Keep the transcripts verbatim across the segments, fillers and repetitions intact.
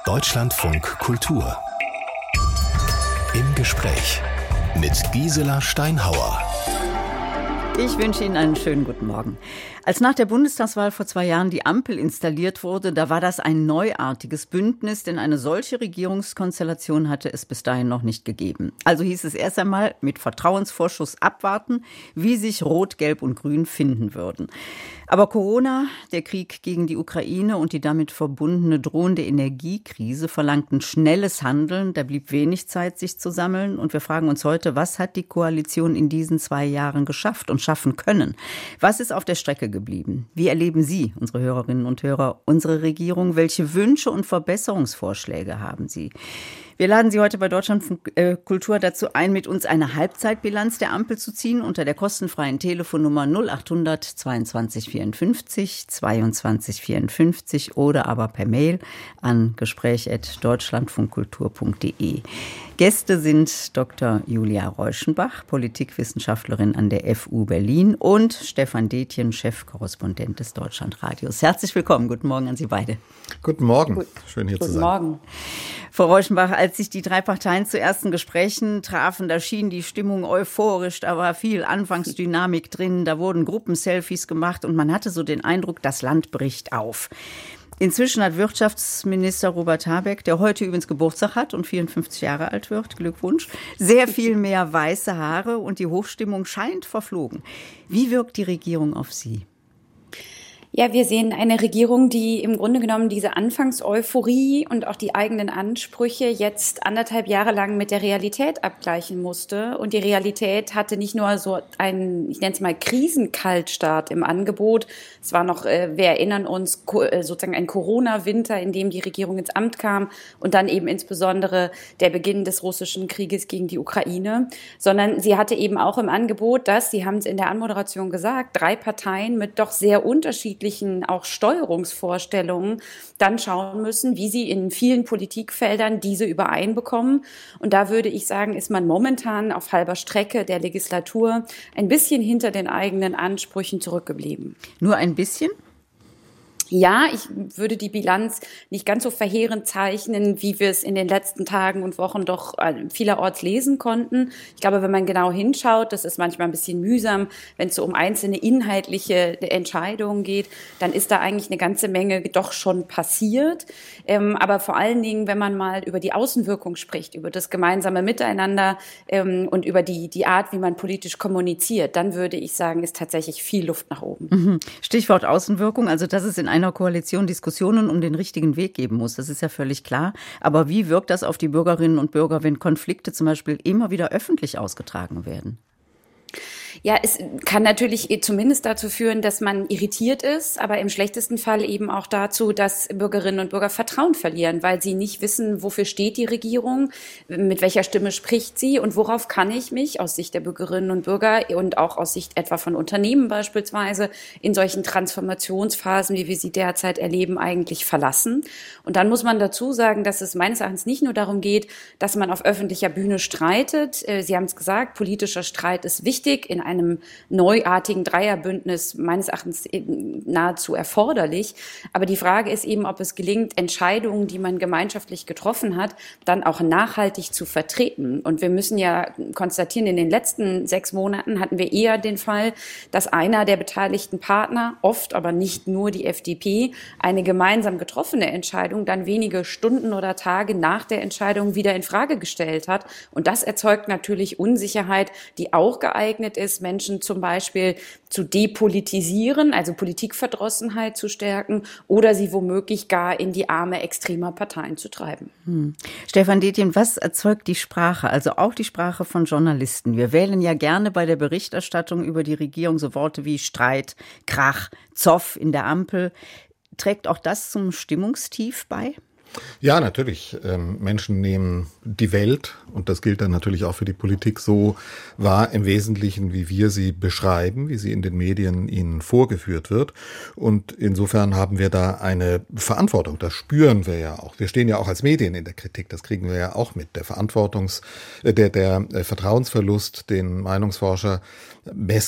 Deutschlandfunk Kultur. Im Gespräch mit Gisela Steinhauer. Ich wünsche Ihnen einen schönen guten Morgen. Als nach der Bundestagswahl vor zwei Jahren die Ampel installiert wurde, da war das ein neuartiges Bündnis, denn eine solche Regierungskonstellation hatte es bis dahin noch nicht gegeben. Also hieß es erst einmal mit Vertrauensvorschuss abwarten, wie sich Rot, Gelb und Grün finden würden. Aber Corona, der Krieg gegen die Ukraine und die damit verbundene drohende Energiekrise verlangten schnelles Handeln. Da blieb wenig Zeit, sich zu sammeln. Und wir fragen uns heute, was hat die Koalition in diesen zwei Jahren geschafft und schaffen können? Was ist auf der Strecke geblieben? Wie erleben Sie, unsere Hörerinnen und Hörer, unsere Regierung? Welche Wünsche und Verbesserungsvorschläge haben Sie? Wir laden Sie heute bei Deutschlandfunk Kultur dazu ein, mit uns eine Halbzeitbilanz der Ampel zu ziehen unter der kostenfreien Telefonnummer null achthundert zweiundzwanzig vierundfünfzig zweiundzwanzig vierundfünfzig oder aber per Mail an gespräch at deutschlandfunkkultur punkt de. Gäste sind Doktor Julia Reuschenbach, Politikwissenschaftlerin an der F U Berlin, und Stefan Detjen, Chefkorrespondent des Deutschlandradios. Herzlich willkommen. Guten Morgen an Sie beide. Guten Morgen. Schön hier Guten zu sein. Guten Morgen. Frau Reuschenbach, als sich die drei Parteien zu ersten Gesprächen trafen, da schien die Stimmung euphorisch, da war viel Anfangsdynamik drin, da wurden Gruppenselfies gemacht und man hatte so den Eindruck, das Land bricht auf. Inzwischen hat Wirtschaftsminister Robert Habeck, der heute übrigens Geburtstag hat und vierundfünfzig Jahre alt wird, Glückwunsch, sehr viel mehr weiße Haare und die Hochstimmung scheint verflogen. Wie wirkt die Regierung auf Sie? Ja, wir sehen eine Regierung, die im Grunde genommen diese Anfangseuphorie und auch die eigenen Ansprüche jetzt anderthalb Jahre lang mit der Realität abgleichen musste. Und die Realität hatte nicht nur so einen, ich nenne es mal Krisenkaltstart im Angebot. Es war noch, äh, wir erinnern uns, ko- äh, sozusagen ein Corona-Winter, in dem die Regierung ins Amt kam und dann eben insbesondere der Beginn des russischen Krieges gegen die Ukraine. Sondern sie hatte eben auch im Angebot, dass, Sie haben es in der Anmoderation gesagt, drei Parteien mit doch sehr unterschiedlichen auch Steuerungsvorstellungen dann schauen müssen, wie sie in vielen Politikfeldern diese übereinbekommen. Und da würde ich sagen, ist man momentan auf halber Strecke der Legislatur ein bisschen hinter den eigenen Ansprüchen zurückgeblieben. Nur ein bisschen? Ja, ich würde die Bilanz nicht ganz so verheerend zeichnen, wie wir es in den letzten Tagen und Wochen doch vielerorts lesen konnten. Ich glaube, wenn man genau hinschaut, das ist manchmal ein bisschen mühsam, wenn es so um einzelne inhaltliche Entscheidungen geht, dann ist da eigentlich eine ganze Menge doch schon passiert. Ähm, aber vor allen Dingen, wenn man mal über die Außenwirkung spricht, über das gemeinsame Miteinander ähm, und über die, die Art, wie man politisch kommuniziert, dann würde ich sagen, ist tatsächlich viel Luft nach oben. Mhm. Stichwort Außenwirkung, also das ist in einer Koalition Diskussionen um den richtigen Weg geben muss. Das ist ja völlig klar. Aber wie wirkt das auf die Bürgerinnen und Bürger, wenn Konflikte zum Beispiel immer wieder öffentlich ausgetragen werden? Ja, es kann natürlich zumindest dazu führen, dass man irritiert ist, aber im schlechtesten Fall eben auch dazu, dass Bürgerinnen und Bürger Vertrauen verlieren, weil sie nicht wissen, wofür steht die Regierung, mit welcher Stimme spricht sie und worauf kann ich mich aus Sicht der Bürgerinnen und Bürger und auch aus Sicht etwa von Unternehmen beispielsweise in solchen Transformationsphasen, wie wir sie derzeit erleben, eigentlich verlassen. Und dann muss man dazu sagen, dass es meines Erachtens nicht nur darum geht, dass man auf öffentlicher Bühne streitet. Sie haben es gesagt, politischer Streit ist wichtig, in einem neuartigen Dreierbündnis meines Erachtens nahezu erforderlich. Aber die Frage ist eben, ob es gelingt, Entscheidungen, die man gemeinschaftlich getroffen hat, dann auch nachhaltig zu vertreten. Und wir müssen ja konstatieren, in den letzten sechs Monaten hatten wir eher den Fall, dass einer der beteiligten Partner, oft aber nicht nur die F D P, eine gemeinsam getroffene Entscheidung dann wenige Stunden oder Tage nach der Entscheidung wieder in Frage gestellt hat. Und das erzeugt natürlich Unsicherheit, die auch geeignet ist, Menschen zum Beispiel zu depolitisieren, also Politikverdrossenheit zu stärken oder sie womöglich gar in die Arme extremer Parteien zu treiben. Hm. Stefan Detjen, was erzeugt die Sprache, also auch die Sprache von Journalisten? Wir wählen ja gerne bei der Berichterstattung über die Regierung so Worte wie Streit, Krach, Zoff in der Ampel. Trägt auch das zum Stimmungstief bei? Ja, natürlich. Ähm, Menschen nehmen die Welt, und das gilt dann natürlich auch für die Politik, so wahr im Wesentlichen, wie wir sie beschreiben, wie sie in den Medien ihnen vorgeführt wird. Und insofern haben wir da eine Verantwortung. Das spüren wir ja auch. Wir stehen ja auch als Medien in der Kritik. Das kriegen wir ja auch mit. Der Verantwortungs-, der, der Vertrauensverlust, den Meinungsforscher messen,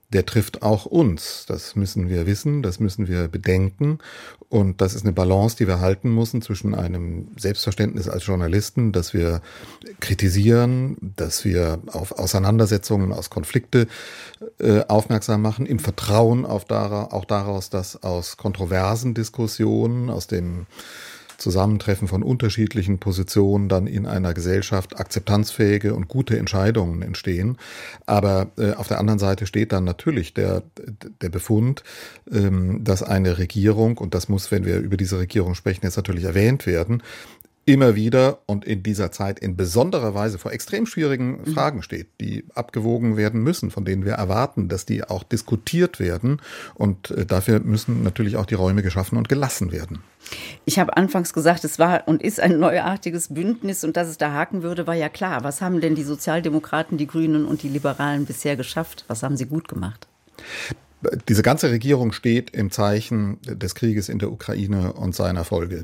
der trifft auch uns. Das müssen wir wissen, das müssen wir bedenken. Und das ist eine Balance, die wir halten müssen zwischen einem Selbstverständnis als Journalisten, dass wir kritisieren, dass wir auf Auseinandersetzungen, aus Konflikte äh, aufmerksam machen, im Vertrauen auf dara- auch daraus, dass aus kontroversen Diskussionen, aus dem Zusammentreffen von unterschiedlichen Positionen dann in einer Gesellschaft akzeptanzfähige und gute Entscheidungen entstehen. Aber äh, auf der anderen Seite steht dann natürlich der, der Befund, ähm, dass eine Regierung, und das muss, wenn wir über diese Regierung sprechen, jetzt natürlich erwähnt werden, immer wieder und in dieser Zeit in besonderer Weise vor extrem schwierigen mhm. Fragen steht, die abgewogen werden müssen, von denen wir erwarten, dass die auch diskutiert werden. Und äh, dafür müssen natürlich auch die Räume geschaffen und gelassen werden. Ich habe anfangs gesagt, es war und ist ein neuartiges Bündnis und dass es da haken würde, war ja klar. Was haben denn die Sozialdemokraten, die Grünen und die Liberalen bisher geschafft? Was haben sie gut gemacht? Diese ganze Regierung steht im Zeichen des Krieges in der Ukraine und seiner Folge.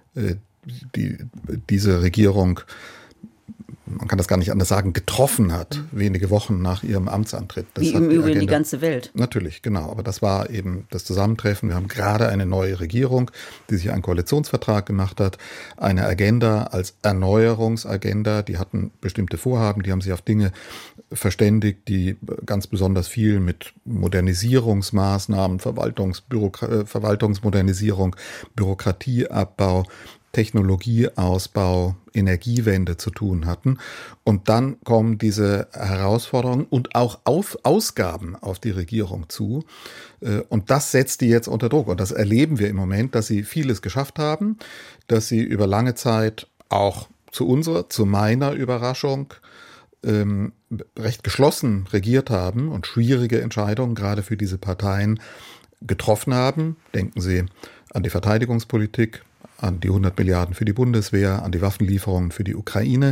Die, diese Regierung, man kann das gar nicht anders sagen, getroffen hat, wenige Wochen nach ihrem Amtsantritt. Das Wie im Übrigen die, die ganze Welt. Natürlich, genau. Aber das war eben das Zusammentreffen. Wir haben gerade eine neue Regierung, die sich einen Koalitionsvertrag gemacht hat, eine Agenda als Erneuerungsagenda. Die hatten bestimmte Vorhaben, die haben sich auf Dinge verständigt, die ganz besonders viel mit Modernisierungsmaßnahmen, Verwaltungsbürokra- Verwaltungsmodernisierung, Bürokratieabbau, Technologieausbau, Energiewende zu tun hatten. Und dann kommen diese Herausforderungen und auch auf Ausgaben auf die Regierung zu. Und das setzt die jetzt unter Druck. Und das erleben wir im Moment, dass sie vieles geschafft haben, dass sie über lange Zeit auch zu unserer, zu meiner Überraschung ähm, recht geschlossen regiert haben und schwierige Entscheidungen gerade für diese Parteien getroffen haben. Denken Sie an die Verteidigungspolitik, an die hundert Milliarden für die Bundeswehr, an die Waffenlieferungen für die Ukraine.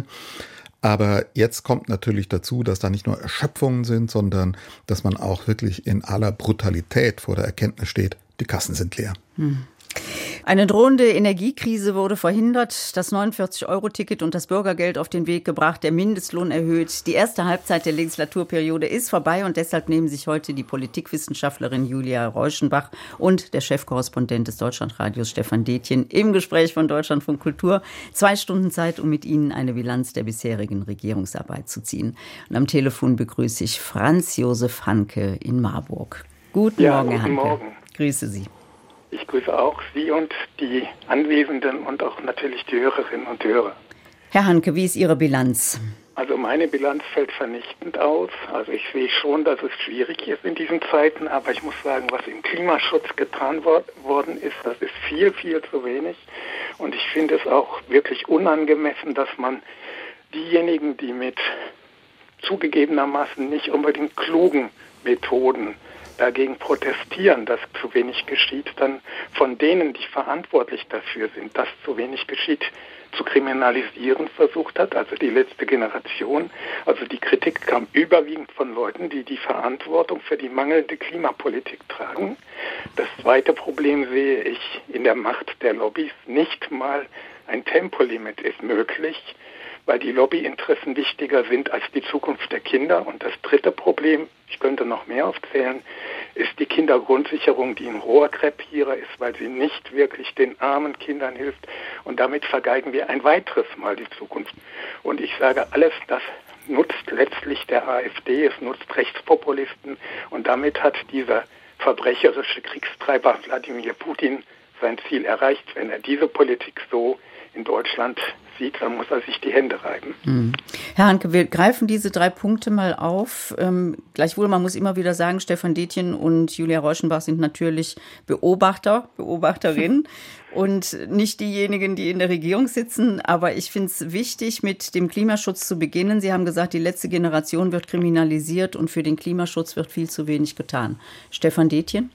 Aber jetzt kommt natürlich dazu, dass da nicht nur Erschöpfungen sind, sondern dass man auch wirklich in aller Brutalität vor der Erkenntnis steht, die Kassen sind leer. Hm. Eine drohende Energiekrise wurde verhindert, das neunundvierzig-Euro-Ticket und das Bürgergeld auf den Weg gebracht, der Mindestlohn erhöht. Die erste Halbzeit der Legislaturperiode ist vorbei und deshalb nehmen sich heute die Politikwissenschaftlerin Julia Reuschenbach und der Chefkorrespondent des Deutschlandradios Stefan Detjen im Gespräch von Deutschlandfunk Kultur zwei Stunden Zeit, um mit Ihnen eine Bilanz der bisherigen Regierungsarbeit zu ziehen. Und am Telefon begrüße ich Franz Josef Hanke in Marburg. Guten ja, Morgen, Herr guten Hanke. Morgen. Grüße Sie. Ich grüße auch Sie und die Anwesenden und auch natürlich die Hörerinnen und Hörer. Herr Hanke, wie ist Ihre Bilanz? Also meine Bilanz fällt vernichtend aus. Also ich sehe schon, dass es schwierig ist in diesen Zeiten, aber ich muss sagen, was im Klimaschutz getan wor- worden ist, das ist viel, viel zu wenig. Und ich finde es auch wirklich unangemessen, dass man diejenigen, die mit zugegebenermaßen nicht unbedingt klugen Methoden dagegen protestieren, dass zu wenig geschieht, dann von denen, die verantwortlich dafür sind, dass zu wenig geschieht, zu kriminalisieren versucht hat, also die letzte Generation. Also die Kritik kam überwiegend von Leuten, die die Verantwortung für die mangelnde Klimapolitik tragen. Das zweite Problem sehe ich in der Macht der Lobbys. Nicht mal ein Tempolimit ist möglich, weil die Lobbyinteressen wichtiger sind als die Zukunft der Kinder. Und das dritte Problem, ich könnte noch mehr aufzählen, ist die Kindergrundsicherung, die ein Rohrkrepierer ist, weil sie nicht wirklich den armen Kindern hilft. Und damit vergeigen wir ein weiteres Mal die Zukunft. Und ich sage, alles das nutzt letztlich der AfD, es nutzt Rechtspopulisten. Und damit hat dieser verbrecherische Kriegstreiber Wladimir Putin sein Ziel erreicht. Wenn er diese Politik so in Deutschland sieht, dann muss er sich die Hände reiben. Mhm. Herr Hanke, wir greifen diese drei Punkte mal auf. Ähm, gleichwohl, man muss immer wieder sagen, Stefan Detjen und Julia Reuschenbach sind natürlich Beobachter, Beobachterinnen und nicht diejenigen, die in der Regierung sitzen. Aber ich finde es wichtig, mit dem Klimaschutz zu beginnen. Sie haben gesagt, die letzte Generation wird kriminalisiert und für den Klimaschutz wird viel zu wenig getan. Stefan Detjen?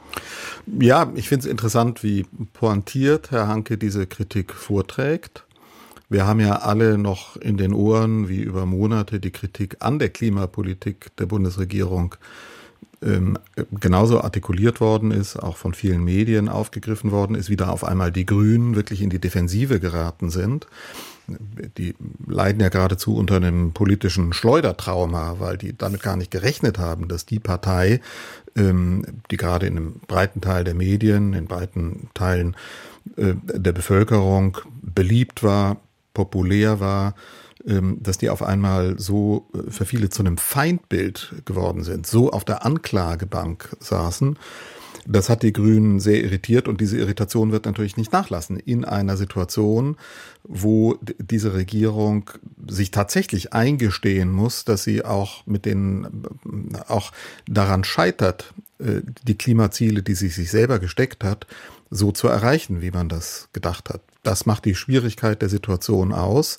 Ja, ich finde es interessant, wie pointiert Herr Hanke diese Kritik vorträgt. Wir haben ja alle noch in den Ohren, wie über Monate die Kritik an der Klimapolitik der Bundesregierung ähm, genauso artikuliert worden ist, auch von vielen Medien aufgegriffen worden ist, wieder auf einmal die Grünen wirklich in die Defensive geraten sind. die leiden ja geradezu unter einem politischen Schleudertrauma, weil die damit gar nicht gerechnet haben, dass die Partei, ähm, die gerade in einem breiten Teil der Medien, in breiten Teilen äh, der Bevölkerung beliebt war, populär war, dass die auf einmal so für viele zu einem Feindbild geworden sind, so auf der Anklagebank saßen. Das hat die Grünen sehr irritiert und diese Irritation wird natürlich nicht nachlassen in einer Situation, wo diese Regierung sich tatsächlich eingestehen muss, dass sie auch mit den, auch daran scheitert, die Klimaziele, die sie sich selber gesteckt hat, so zu erreichen, wie man das gedacht hat. Das macht die Schwierigkeit der Situation aus.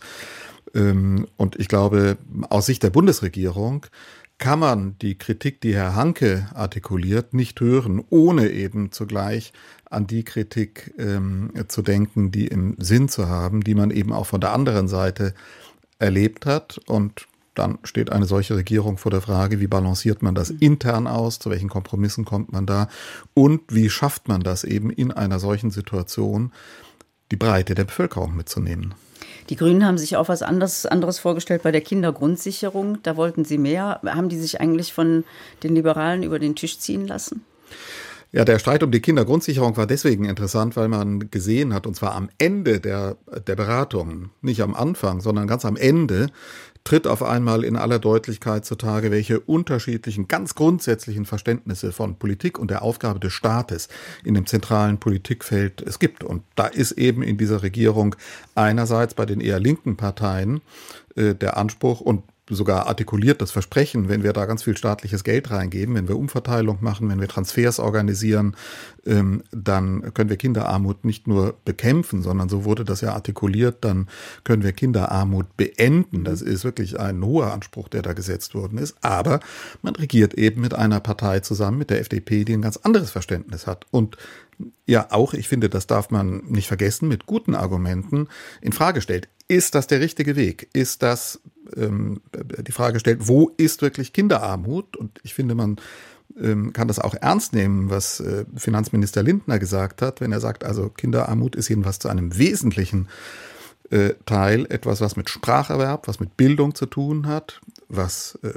Und ich glaube, aus Sicht der Bundesregierung kann man die Kritik, die Herr Hanke artikuliert, nicht hören, ohne eben zugleich an die Kritik ähm, zu denken, die im Sinn zu haben, die man eben auch von der anderen Seite erlebt hat. Und dann steht eine solche Regierung vor der Frage, wie balanciert man das intern aus, zu welchen Kompromissen kommt man da und wie schafft man das eben in einer solchen Situation, die Breite der Bevölkerung mitzunehmen. Die Grünen haben sich auch was anderes, anderes vorgestellt bei der Kindergrundsicherung. Da wollten sie mehr. Haben die sich eigentlich von den Liberalen über den Tisch ziehen lassen? Ja, der Streit um die Kindergrundsicherung war deswegen interessant, weil man gesehen hat, und zwar am Ende der, der Beratungen, nicht am Anfang, sondern ganz am Ende, tritt auf einmal in aller Deutlichkeit zutage, welche unterschiedlichen, ganz grundsätzlichen Verständnisse von Politik und der Aufgabe des Staates in dem zentralen Politikfeld es gibt. Und da ist eben in dieser Regierung einerseits bei den eher linken Parteien äh, der Anspruch und sogar artikuliert das Versprechen, wenn wir da ganz viel staatliches Geld reingeben, wenn wir Umverteilung machen, wenn wir Transfers organisieren, ähm, dann können wir Kinderarmut nicht nur bekämpfen, sondern so wurde das ja artikuliert, dann können wir Kinderarmut beenden. Das ist wirklich ein hoher Anspruch, der da gesetzt worden ist. Aber man regiert eben mit einer Partei zusammen, mit der F D P, die ein ganz anderes Verständnis hat. Und ja, auch, ich finde, das darf man nicht vergessen, mit guten Argumenten in Frage stellt. Ist das der richtige Weg? Ist das ähm, die Frage stellt, wo ist wirklich Kinderarmut? Und ich finde, man ähm, kann das auch ernst nehmen, was äh, Finanzminister Lindner gesagt hat, wenn er sagt, also Kinderarmut ist jedenfalls zu einem wesentlichen äh, Teil etwas, was mit Spracherwerb, was mit Bildung zu tun hat, was äh,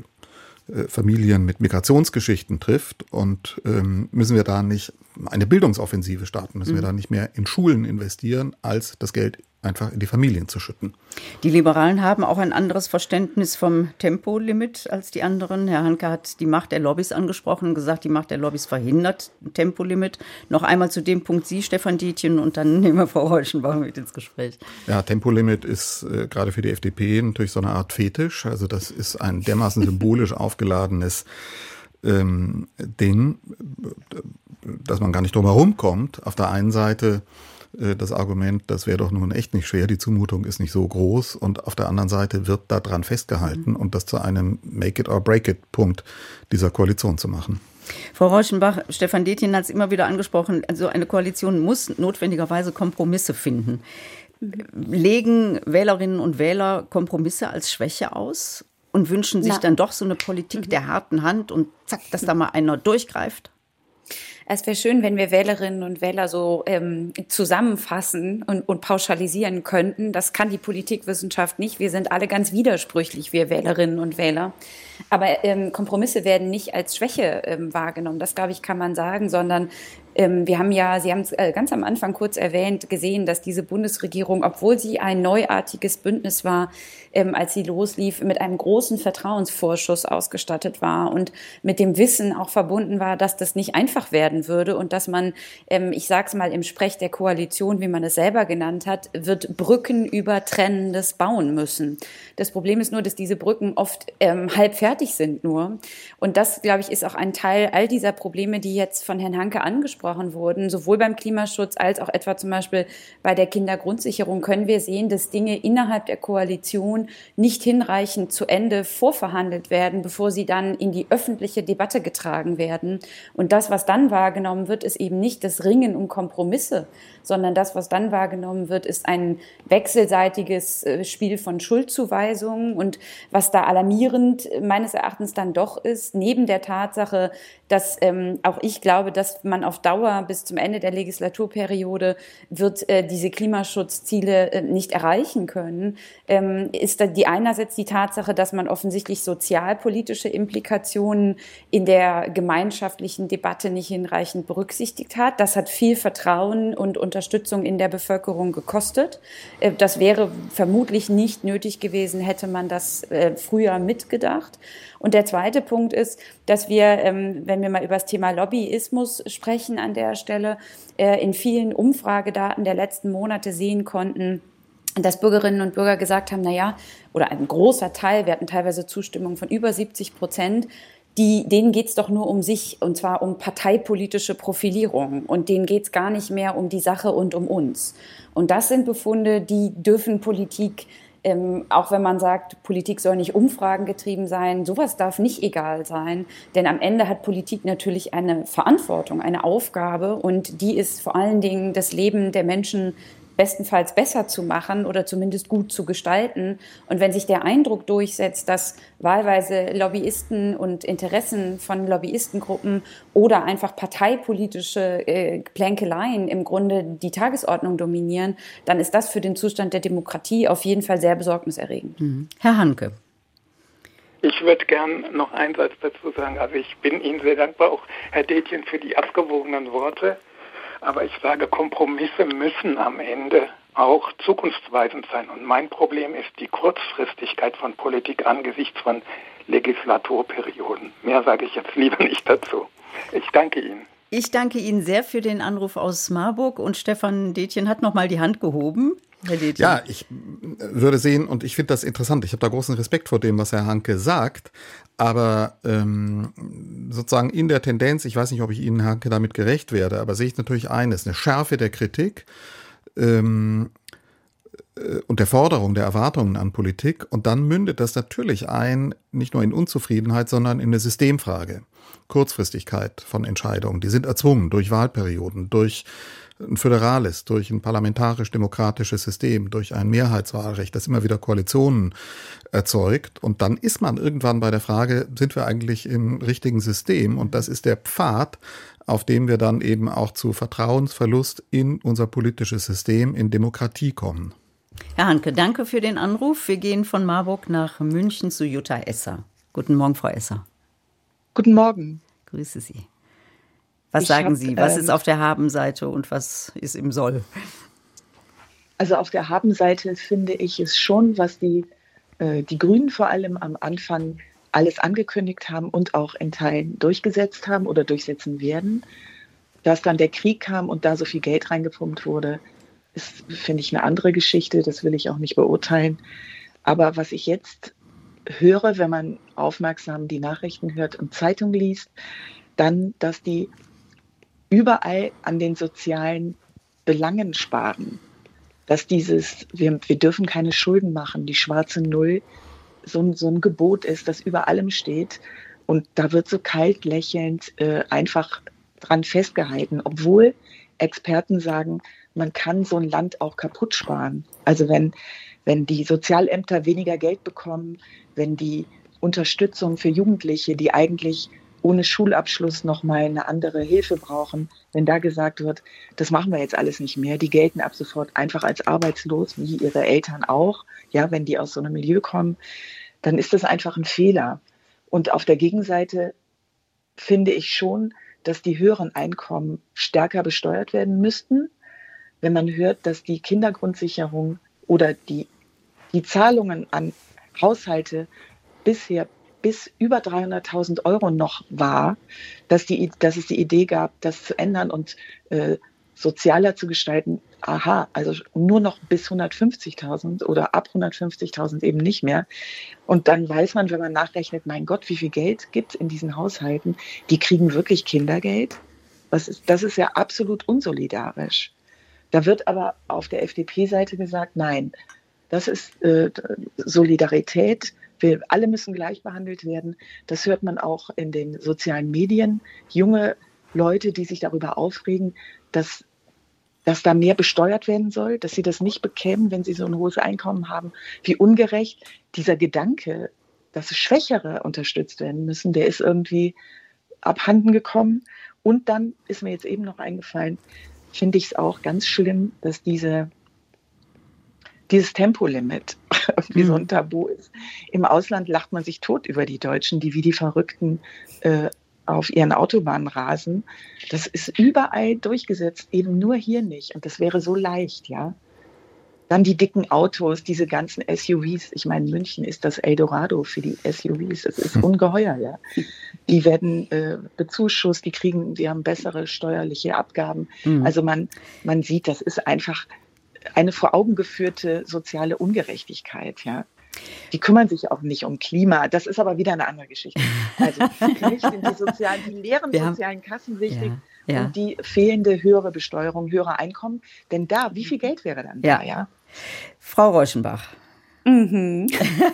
Familien mit Migrationsgeschichten trifft und ähm, müssen wir da nicht eine Bildungsoffensive starten, müssen mhm. wir da nicht mehr in Schulen investieren, als das Geld einfach in die Familien zu schütten. Die Liberalen haben auch ein anderes Verständnis vom Tempolimit als die anderen. Herr Hanke hat die Macht der Lobbys angesprochen und gesagt, die Macht der Lobbys verhindert ein Tempolimit. Noch einmal zu dem Punkt Sie, Stefan Dietjen, und dann nehmen wir Frau Reuschenbach mit ins Gespräch. Ja, Tempolimit ist äh, gerade für die F D P natürlich so eine Art Fetisch. Also das ist ein dermaßen symbolisch aufgeladenes ähm, Ding, dass man gar nicht drum herum kommt. Auf der einen Seite das Argument, das wäre doch nun echt nicht schwer, die Zumutung ist nicht so groß, und auf der anderen Seite wird daran festgehalten mhm. und das zu einem Make-it-or-break-it-Punkt dieser Koalition zu machen. Frau Reuschenbach, Stefan Dietjen hat es immer wieder angesprochen, also eine Koalition muss notwendigerweise Kompromisse finden. Legen Wählerinnen und Wähler Kompromisse als Schwäche aus und wünschen sich Na. dann doch so eine Politik mhm. der harten Hand und zack, dass da mal einer durchgreift? Es wäre schön, wenn wir Wählerinnen und Wähler so ähm, zusammenfassen und, und pauschalisieren könnten. Das kann die Politikwissenschaft nicht. Wir sind alle ganz widersprüchlich, wir Wählerinnen und Wähler. Aber ähm, Kompromisse werden nicht als Schwäche ähm, wahrgenommen. Das, glaube ich, kann man sagen, sondern ähm, wir haben ja, Sie haben es äh, ganz am Anfang kurz erwähnt, gesehen, dass diese Bundesregierung, obwohl sie ein neuartiges Bündnis war, ähm, als sie loslief, mit einem großen Vertrauensvorschuss ausgestattet war und mit dem Wissen auch verbunden war, dass das nicht einfach werden würde und dass man, ähm, ich sage es mal im Sprech der Koalition, wie man es selber genannt hat, wird Brücken über Trennendes bauen müssen. Das Problem ist nur, dass diese Brücken oft ähm, halb fertig sind nur. Und das, glaube ich, ist auch ein Teil all dieser Probleme, die jetzt von Herrn Hanke angesprochen wurden. Sowohl beim Klimaschutz als auch etwa zum Beispiel bei der Kindergrundsicherung können wir sehen, dass Dinge innerhalb der Koalition nicht hinreichend zu Ende vorverhandelt werden, bevor sie dann in die öffentliche Debatte getragen werden. Und das, was dann wahrgenommen wird, ist eben nicht das Ringen um Kompromisse, sondern das, was dann wahrgenommen wird, ist ein wechselseitiges Spiel von Schuldzuweisungen. Und was da alarmierend meines Erachtens dann doch ist, neben der Tatsache, dass ähm, auch ich glaube, dass man auf Dauer Dauer bis zum Ende der Legislaturperiode wird äh, diese Klimaschutzziele äh, nicht erreichen können, ähm, ist da die einerseits die Tatsache, dass man offensichtlich sozialpolitische Implikationen in der gemeinschaftlichen Debatte nicht hinreichend berücksichtigt hat. Das hat viel Vertrauen und Unterstützung in der Bevölkerung gekostet. Äh, das wäre vermutlich nicht nötig gewesen, hätte man das äh, früher mitgedacht. Und der zweite Punkt ist, dass wir, ähm, wenn wir mal über das Thema Lobbyismus sprechen an der Stelle, äh, in vielen Umfragedaten der letzten Monate sehen konnten, dass Bürgerinnen und Bürger gesagt haben, na ja, oder ein großer Teil, wir hatten teilweise Zustimmung von über siebzig Prozent, die, denen geht's doch nur um sich, und zwar um parteipolitische Profilierung. Und denen geht's gar nicht mehr um die Sache und um uns. Und das sind Befunde, die dürfen Politik, Ähm, auch wenn man sagt, Politik soll nicht umfragengetrieben sein, sowas darf nicht egal sein, denn am Ende hat Politik natürlich eine Verantwortung, eine Aufgabe, und die ist vor allen Dingen, das Leben der Menschen bestenfalls besser zu machen oder zumindest gut zu gestalten. Und wenn sich der Eindruck durchsetzt, dass wahlweise Lobbyisten und Interessen von Lobbyistengruppen oder einfach parteipolitische äh, Plänkeleien im Grunde die Tagesordnung dominieren, dann ist das für den Zustand der Demokratie auf jeden Fall sehr besorgniserregend. Mhm. Herr Hanke. Ich würde gern noch einen Satz dazu sagen. Also ich bin Ihnen sehr dankbar, auch Herr Detjen, für die abgewogenen Worte. Aber ich sage, Kompromisse müssen am Ende auch zukunftsweisend sein. Und mein Problem ist die Kurzfristigkeit von Politik angesichts von Legislaturperioden. Mehr sage ich jetzt lieber nicht dazu. Ich danke Ihnen. Ich danke Ihnen sehr für den Anruf aus Marburg. Und Stefan Detjen hat noch mal die Hand gehoben. Herr Detjen. Ja, ich würde sehen, und ich finde das interessant, ich habe da großen Respekt vor dem, was Herr Hanke sagt, aber ähm, sozusagen in der Tendenz, ich weiß nicht, ob ich Ihnen, Herr Hanke, damit gerecht werde, aber sehe ich natürlich eines, eine Schärfe der Kritik ähm, äh, und der Forderung, der Erwartungen an Politik, und dann mündet das natürlich ein, nicht nur in Unzufriedenheit, sondern in eine Systemfrage. Kurzfristigkeit von Entscheidungen, die sind erzwungen durch Wahlperioden, durch ein föderales, durch ein parlamentarisch-demokratisches System, durch ein Mehrheitswahlrecht, das immer wieder Koalitionen erzeugt. Und dann ist man irgendwann bei der Frage, sind wir eigentlich im richtigen System? Und das ist der Pfad, auf dem wir dann eben auch zu Vertrauensverlust in unser politisches System, in Demokratie kommen. Herr Hanke, danke für den Anruf. Wir gehen von Marburg nach München zu Jutta Esser. Guten Morgen, Frau Esser. Guten Morgen. Grüße Sie. Was ich sagen hab, Sie? Was ähm, ist auf der Habenseite und was ist im Soll? Also auf der Habenseite finde ich es schon, was die, äh, die Grünen vor allem am Anfang alles angekündigt haben und auch in Teilen durchgesetzt haben oder durchsetzen werden. Dass dann der Krieg kam und da so viel Geld reingepumpt wurde, ist, finde ich, eine andere Geschichte. Das will ich auch nicht beurteilen. Aber was ich jetzt höre, wenn man aufmerksam die Nachrichten hört und Zeitung liest, dann, dass die überall an den sozialen Belangen sparen. Dass dieses, wir, wir dürfen keine Schulden machen, die schwarze Null, so, so ein Gebot ist, das über allem steht. Und da wird so kalt lächelnd äh, einfach dran festgehalten, obwohl Experten sagen, man kann so ein Land auch kaputt sparen. Also wenn, wenn die Sozialämter weniger Geld bekommen, wenn die Unterstützung für Jugendliche, die eigentlich ohne Schulabschluss nochmal eine andere Hilfe brauchen, wenn da gesagt wird, das machen wir jetzt alles nicht mehr, die gelten ab sofort einfach als arbeitslos, wie ihre Eltern auch, ja, wenn die aus so einem Milieu kommen, dann ist das einfach ein Fehler. Und auf der Gegenseite finde ich schon, dass die höheren Einkommen stärker besteuert werden müssten, wenn man hört, dass die Kindergrundsicherung oder die, die Zahlungen an Haushalte bisher bis über dreihunderttausend Euro noch war, dass, die, dass es die Idee gab, das zu ändern und äh, sozialer zu gestalten. Aha, also nur noch bis hundertfünfzigtausend oder ab hundertfünfzigtausend eben nicht mehr. Und dann weiß man, wenn man nachrechnet, mein Gott, wie viel Geld gibt es in diesen Haushalten? Die kriegen wirklich Kindergeld? Was ist, das ist ja absolut unsolidarisch. Da wird aber auf der F D P-Seite gesagt, nein, das ist äh, Solidarität. Wir alle müssen gleich behandelt werden. Das hört man auch in den sozialen Medien. Junge Leute, die sich darüber aufregen, dass, dass da mehr besteuert werden soll, dass sie das nicht bekämen, wenn sie so ein hohes Einkommen haben. Wie ungerecht dieser Gedanke, dass Schwächere unterstützt werden müssen, der ist irgendwie abhanden gekommen. Und dann ist mir jetzt eben noch eingefallen, finde ich es auch ganz schlimm, dass diese, dieses Tempolimit wie so ein Tabu ist. Im Ausland lacht man sich tot über die Deutschen, die wie die Verrückten äh, auf ihren Autobahnen rasen. Das ist überall durchgesetzt, eben nur hier nicht. Und das wäre so leicht, ja. Dann die dicken Autos, diese ganzen S U Vs. Ich meine, München ist das Eldorado für die S U Vs. Das ist ungeheuer, ja. Die werden äh, bezuschusst, die kriegen, die haben bessere steuerliche Abgaben. Mhm. Also man, man sieht, das ist einfach eine vor Augen geführte soziale Ungerechtigkeit, ja. Die kümmern sich auch nicht um Klima. Das ist aber wieder eine andere Geschichte. Also für mich sind die sozialen, die leeren Wir sozialen Kassen wichtig ja, ja. und die fehlende höhere Besteuerung, höhere Einkommen. Denn da, wie viel Geld wäre dann ja. da, ja? Frau Reuschenbach. Mhm.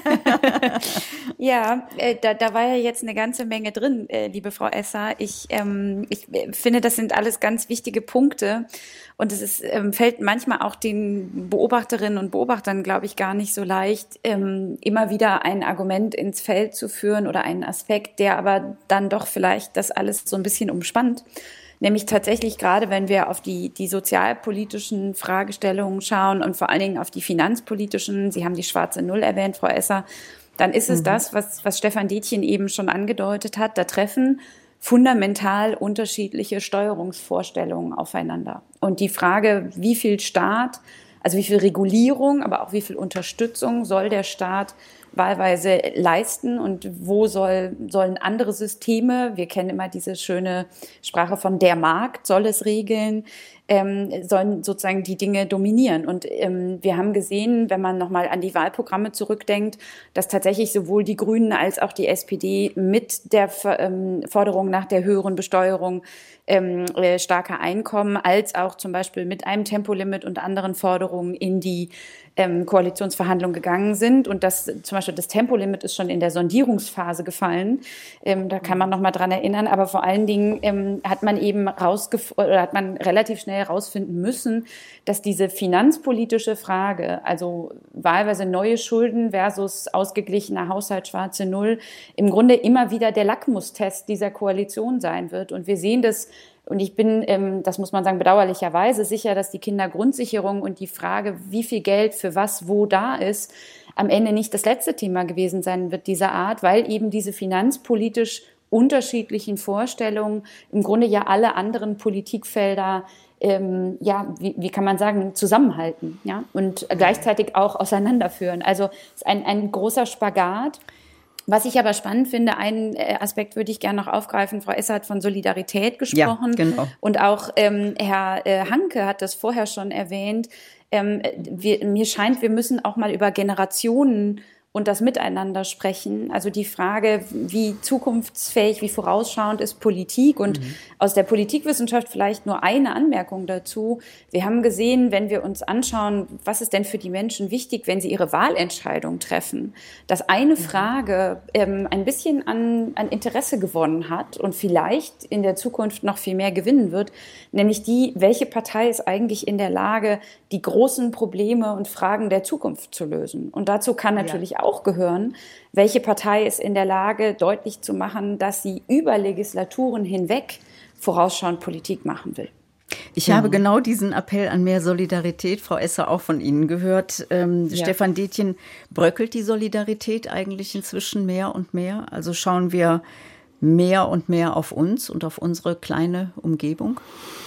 Ja, äh, da, da war ja jetzt eine ganze Menge drin, äh, liebe Frau Esser. Ich, ähm, ich finde, das sind alles ganz wichtige Punkte. Und es ist, ähm, fällt manchmal auch den Beobachterinnen und Beobachtern, glaube ich, gar nicht so leicht, ähm, immer wieder ein Argument ins Feld zu führen oder einen Aspekt, der aber dann doch vielleicht das alles so ein bisschen umspannt. Nämlich tatsächlich gerade, wenn wir auf die, die sozialpolitischen Fragestellungen schauen und vor allen Dingen auf die finanzpolitischen, Sie haben die schwarze Null erwähnt, Frau Esser, dann ist es mhm. das, was, was Stefan Detjen eben schon angedeutet hat. Da treffen fundamental unterschiedliche Steuerungsvorstellungen aufeinander. Und die Frage, wie viel Staat, also wie viel Regulierung, aber auch wie viel Unterstützung soll der Staat wahlweise leisten und wo soll, sollen andere Systeme, wir kennen immer diese schöne Sprache von der Markt, soll es regeln, ähm, sollen sozusagen die Dinge dominieren. Und ähm, wir haben gesehen, wenn man nochmal an die Wahlprogramme zurückdenkt, dass tatsächlich sowohl die Grünen als auch die S P D mit der ähm, Forderung nach der höheren Besteuerung ähm, äh, starker Einkommen als auch zum Beispiel mit einem Tempolimit und anderen Forderungen in die ähm, Koalitionsverhandlungen gegangen sind. Und das zum Beispiel das Tempolimit ist schon in der Sondierungsphase gefallen. Ähm, da kann man noch mal dran erinnern. Aber vor allen Dingen ähm, hat man eben rausgef- oder hat man relativ schnell herausfinden müssen, dass diese finanzpolitische Frage, also wahlweise neue Schulden versus ausgeglichener Haushalt schwarze Null, im Grunde immer wieder der Lackmustest dieser Koalition sein wird. Und wir sehen das. Und ich bin, ähm, das muss man sagen, bedauerlicherweise sicher, dass die Kindergrundsicherung und die Frage, wie viel Geld für was wo da ist, am Ende nicht das letzte Thema gewesen sein wird dieser Art, weil eben diese finanzpolitisch unterschiedlichen Vorstellungen im Grunde ja alle anderen Politikfelder ähm, ja, wie, wie kann man sagen, zusammenhalten, ja, und gleichzeitig auch auseinanderführen. Also es ist ein, ein großer Spagat. Was ich aber spannend finde, einen Aspekt würde ich gerne noch aufgreifen. Frau Esser hat von Solidarität gesprochen. Ja, genau. Und auch ähm, Herr äh, Hanke hat das vorher schon erwähnt. Ähm, wir, mir scheint, wir müssen auch mal über Generationen und das Miteinander sprechen. Also die Frage, wie zukunftsfähig, wie vorausschauend ist Politik. Und mhm. aus der Politikwissenschaft vielleicht nur eine Anmerkung dazu. Wir haben gesehen, wenn wir uns anschauen, was ist denn für die Menschen wichtig, wenn sie ihre Wahlentscheidung treffen, dass eine Frage ähm, ein bisschen an, an Interesse gewonnen hat und vielleicht in der Zukunft noch viel mehr gewinnen wird, nämlich die, welche Partei ist eigentlich in der Lage, die großen Probleme und Fragen der Zukunft zu lösen. Und dazu kann natürlich ja. auch gehören, welche Partei ist in der Lage, deutlich zu machen, dass sie über Legislaturen hinweg vorausschauend Politik machen will. Ich mhm. habe genau diesen Appell an mehr Solidarität, Frau Esser, auch von Ihnen gehört. Ähm, ja. Stefan Detjen, bröckelt die Solidarität eigentlich inzwischen mehr und mehr? Also schauen wir mehr und mehr auf uns und auf unsere kleine Umgebung?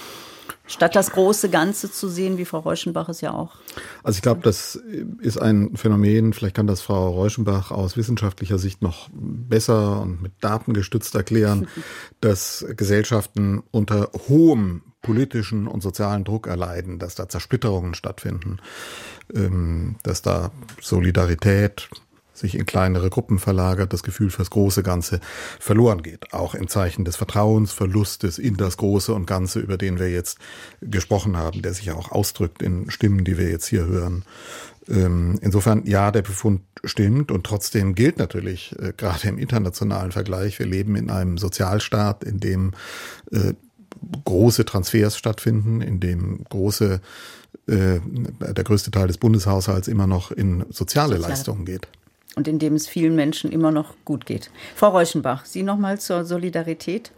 Statt das große Ganze zu sehen, wie Frau Reuschenbach es ja auch. Also ich glaube, das ist ein Phänomen, vielleicht kann das Frau Reuschenbach aus wissenschaftlicher Sicht noch besser und mit Daten gestützt erklären, dass Gesellschaften unter hohem politischen und sozialen Druck erleiden, dass da Zersplitterungen stattfinden, dass da Solidarität sich in kleinere Gruppen verlagert, das Gefühl fürs große Ganze verloren geht. Auch im Zeichen des Vertrauensverlustes in das Große und Ganze, über den wir jetzt gesprochen haben, der sich ja auch ausdrückt in Stimmen, die wir jetzt hier hören. Insofern, ja, der Befund stimmt und trotzdem gilt natürlich, äh, gerade im internationalen Vergleich, wir leben in einem Sozialstaat, in dem äh, große Transfers stattfinden, in dem große, äh, der größte Teil des Bundeshaushalts immer noch in soziale, soziale. Leistungen geht. Und in dem es vielen Menschen immer noch gut geht. Frau Reuschenbach, Sie nochmal zur Solidarität.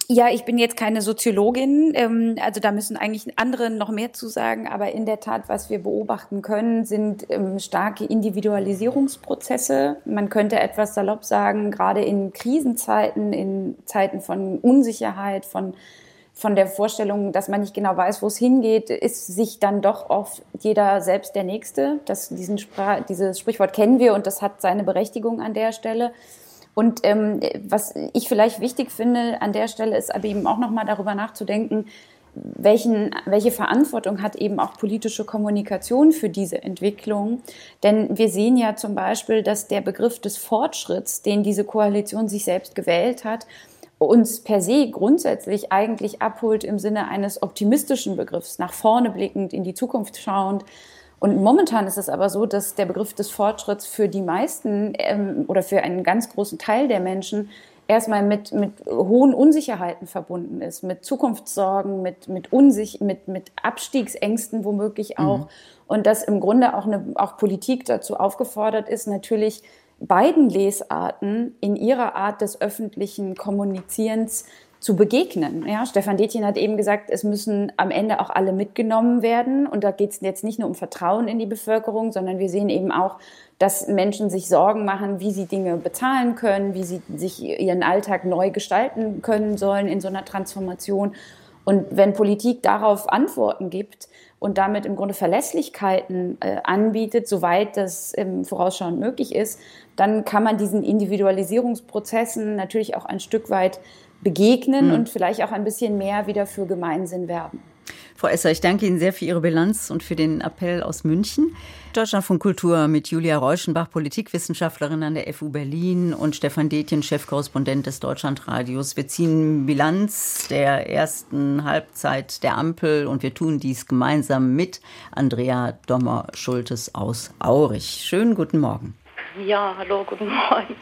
Ja, ich bin jetzt keine Soziologin, ähm, also da müssen eigentlich andere noch mehr zu sagen, aber in der Tat, was wir beobachten können, sind ähm, starke Individualisierungsprozesse. Man könnte etwas salopp sagen, gerade in Krisenzeiten, in Zeiten von Unsicherheit, von von der Vorstellung, dass man nicht genau weiß, wo es hingeht, ist sich dann doch oft jeder selbst der Nächste. Das, diesen Spra- dieses Sprichwort kennen wir und das hat seine Berechtigung an der Stelle. Und ähm, was ich vielleicht wichtig finde an der Stelle ist aber eben auch nochmal darüber nachzudenken, welchen, welche Verantwortung hat eben auch politische Kommunikation für diese Entwicklung. Denn wir sehen ja zum Beispiel, dass der Begriff des Fortschritts, den diese Koalition sich selbst gewählt hat, uns per se grundsätzlich eigentlich abholt im Sinne eines optimistischen Begriffs, nach vorne blickend, in die Zukunft schauend. Und momentan ist es aber so, dass der Begriff des Fortschritts für die meisten ähm, oder für einen ganz großen Teil der Menschen erstmal mit, mit hohen Unsicherheiten verbunden ist, mit Zukunftssorgen, mit, mit, Unsich- mit, mit Abstiegsängsten womöglich auch. Mhm. Und dass im Grunde auch, eine, auch Politik dazu aufgefordert ist, natürlich beiden Lesarten in ihrer Art des öffentlichen Kommunizierens zu begegnen. Ja, Stefan Detjen hat eben gesagt, es müssen am Ende auch alle mitgenommen werden. Und da geht es jetzt nicht nur um Vertrauen in die Bevölkerung, sondern wir sehen eben auch, dass Menschen sich Sorgen machen, wie sie Dinge bezahlen können, wie sie sich ihren Alltag neu gestalten können sollen in so einer Transformation. Und wenn Politik darauf Antworten gibt und damit im Grunde Verlässlichkeiten äh, anbietet, soweit das ähm, vorausschauend möglich ist, dann kann man diesen Individualisierungsprozessen natürlich auch ein Stück weit begegnen mhm. und vielleicht auch ein bisschen mehr wieder für Gemeinsinn werben. Frau Esser, ich danke Ihnen sehr für Ihre Bilanz und für den Appell aus München. Deutschlandfunk Kultur mit Julia Reuschenbach, Politikwissenschaftlerin an der F U Berlin, und Stefan Detjen, Chefkorrespondent des Deutschlandradios. Wir ziehen Bilanz der ersten Halbzeit der Ampel und wir tun dies gemeinsam mit Andrea Dommer-Schultes aus Aurich. Schönen guten Morgen. Ja, hallo, guten Morgen.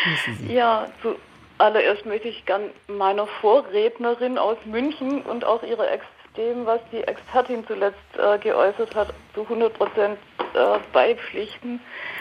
Ja, zu Allererst möchte ich gern meiner Vorrednerin aus München und auch ihre Ex dem, was die Expertin zuletzt äh, geäußert hat, zu hundert Prozent äh, beipflichten.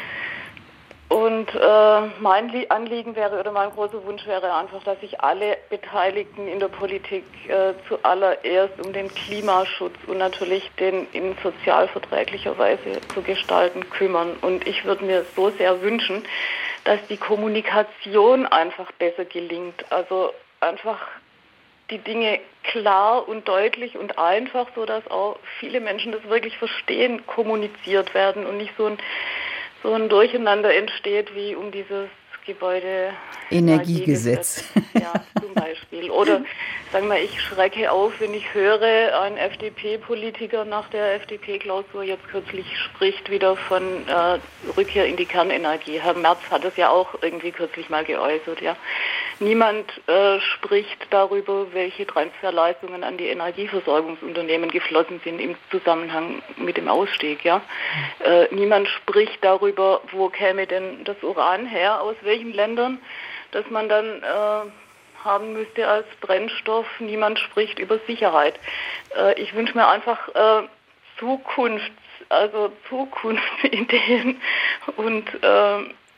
Und äh, mein Anliegen wäre oder mein großer Wunsch wäre einfach, dass sich alle Beteiligten in der Politik äh, zuallererst um den Klimaschutz und natürlich den in sozialverträglicher Weise zu gestalten kümmern. Und ich würde mir so sehr wünschen, dass die Kommunikation einfach besser gelingt. Also einfach die Dinge klar und deutlich und einfach, so dass auch viele Menschen das wirklich verstehen, kommuniziert werden und nicht so ein, so ein Durcheinander entsteht wie um dieses Gebäude Energiegesetz. Ja, zum Beispiel. Oder sagen wir, ich schrecke auf, wenn ich höre, ein F D P-Politiker nach der F D P-Klausur jetzt kürzlich spricht wieder von äh, Rückkehr in die Kernenergie. Herr Merz hat es ja auch irgendwie kürzlich mal geäußert. Ja. Niemand äh, spricht darüber, welche Transferleistungen an die Energieversorgungsunternehmen geflossen sind im Zusammenhang mit dem Ausstieg. Ja. Äh, niemand spricht darüber, wo käme denn das Uran her, aus welchen Ländern, dass man dann äh, haben müsste als Brennstoff. Niemand spricht über Sicherheit. Äh, ich wünsche mir einfach äh, Zukunfts, also Zukunftsideen und äh,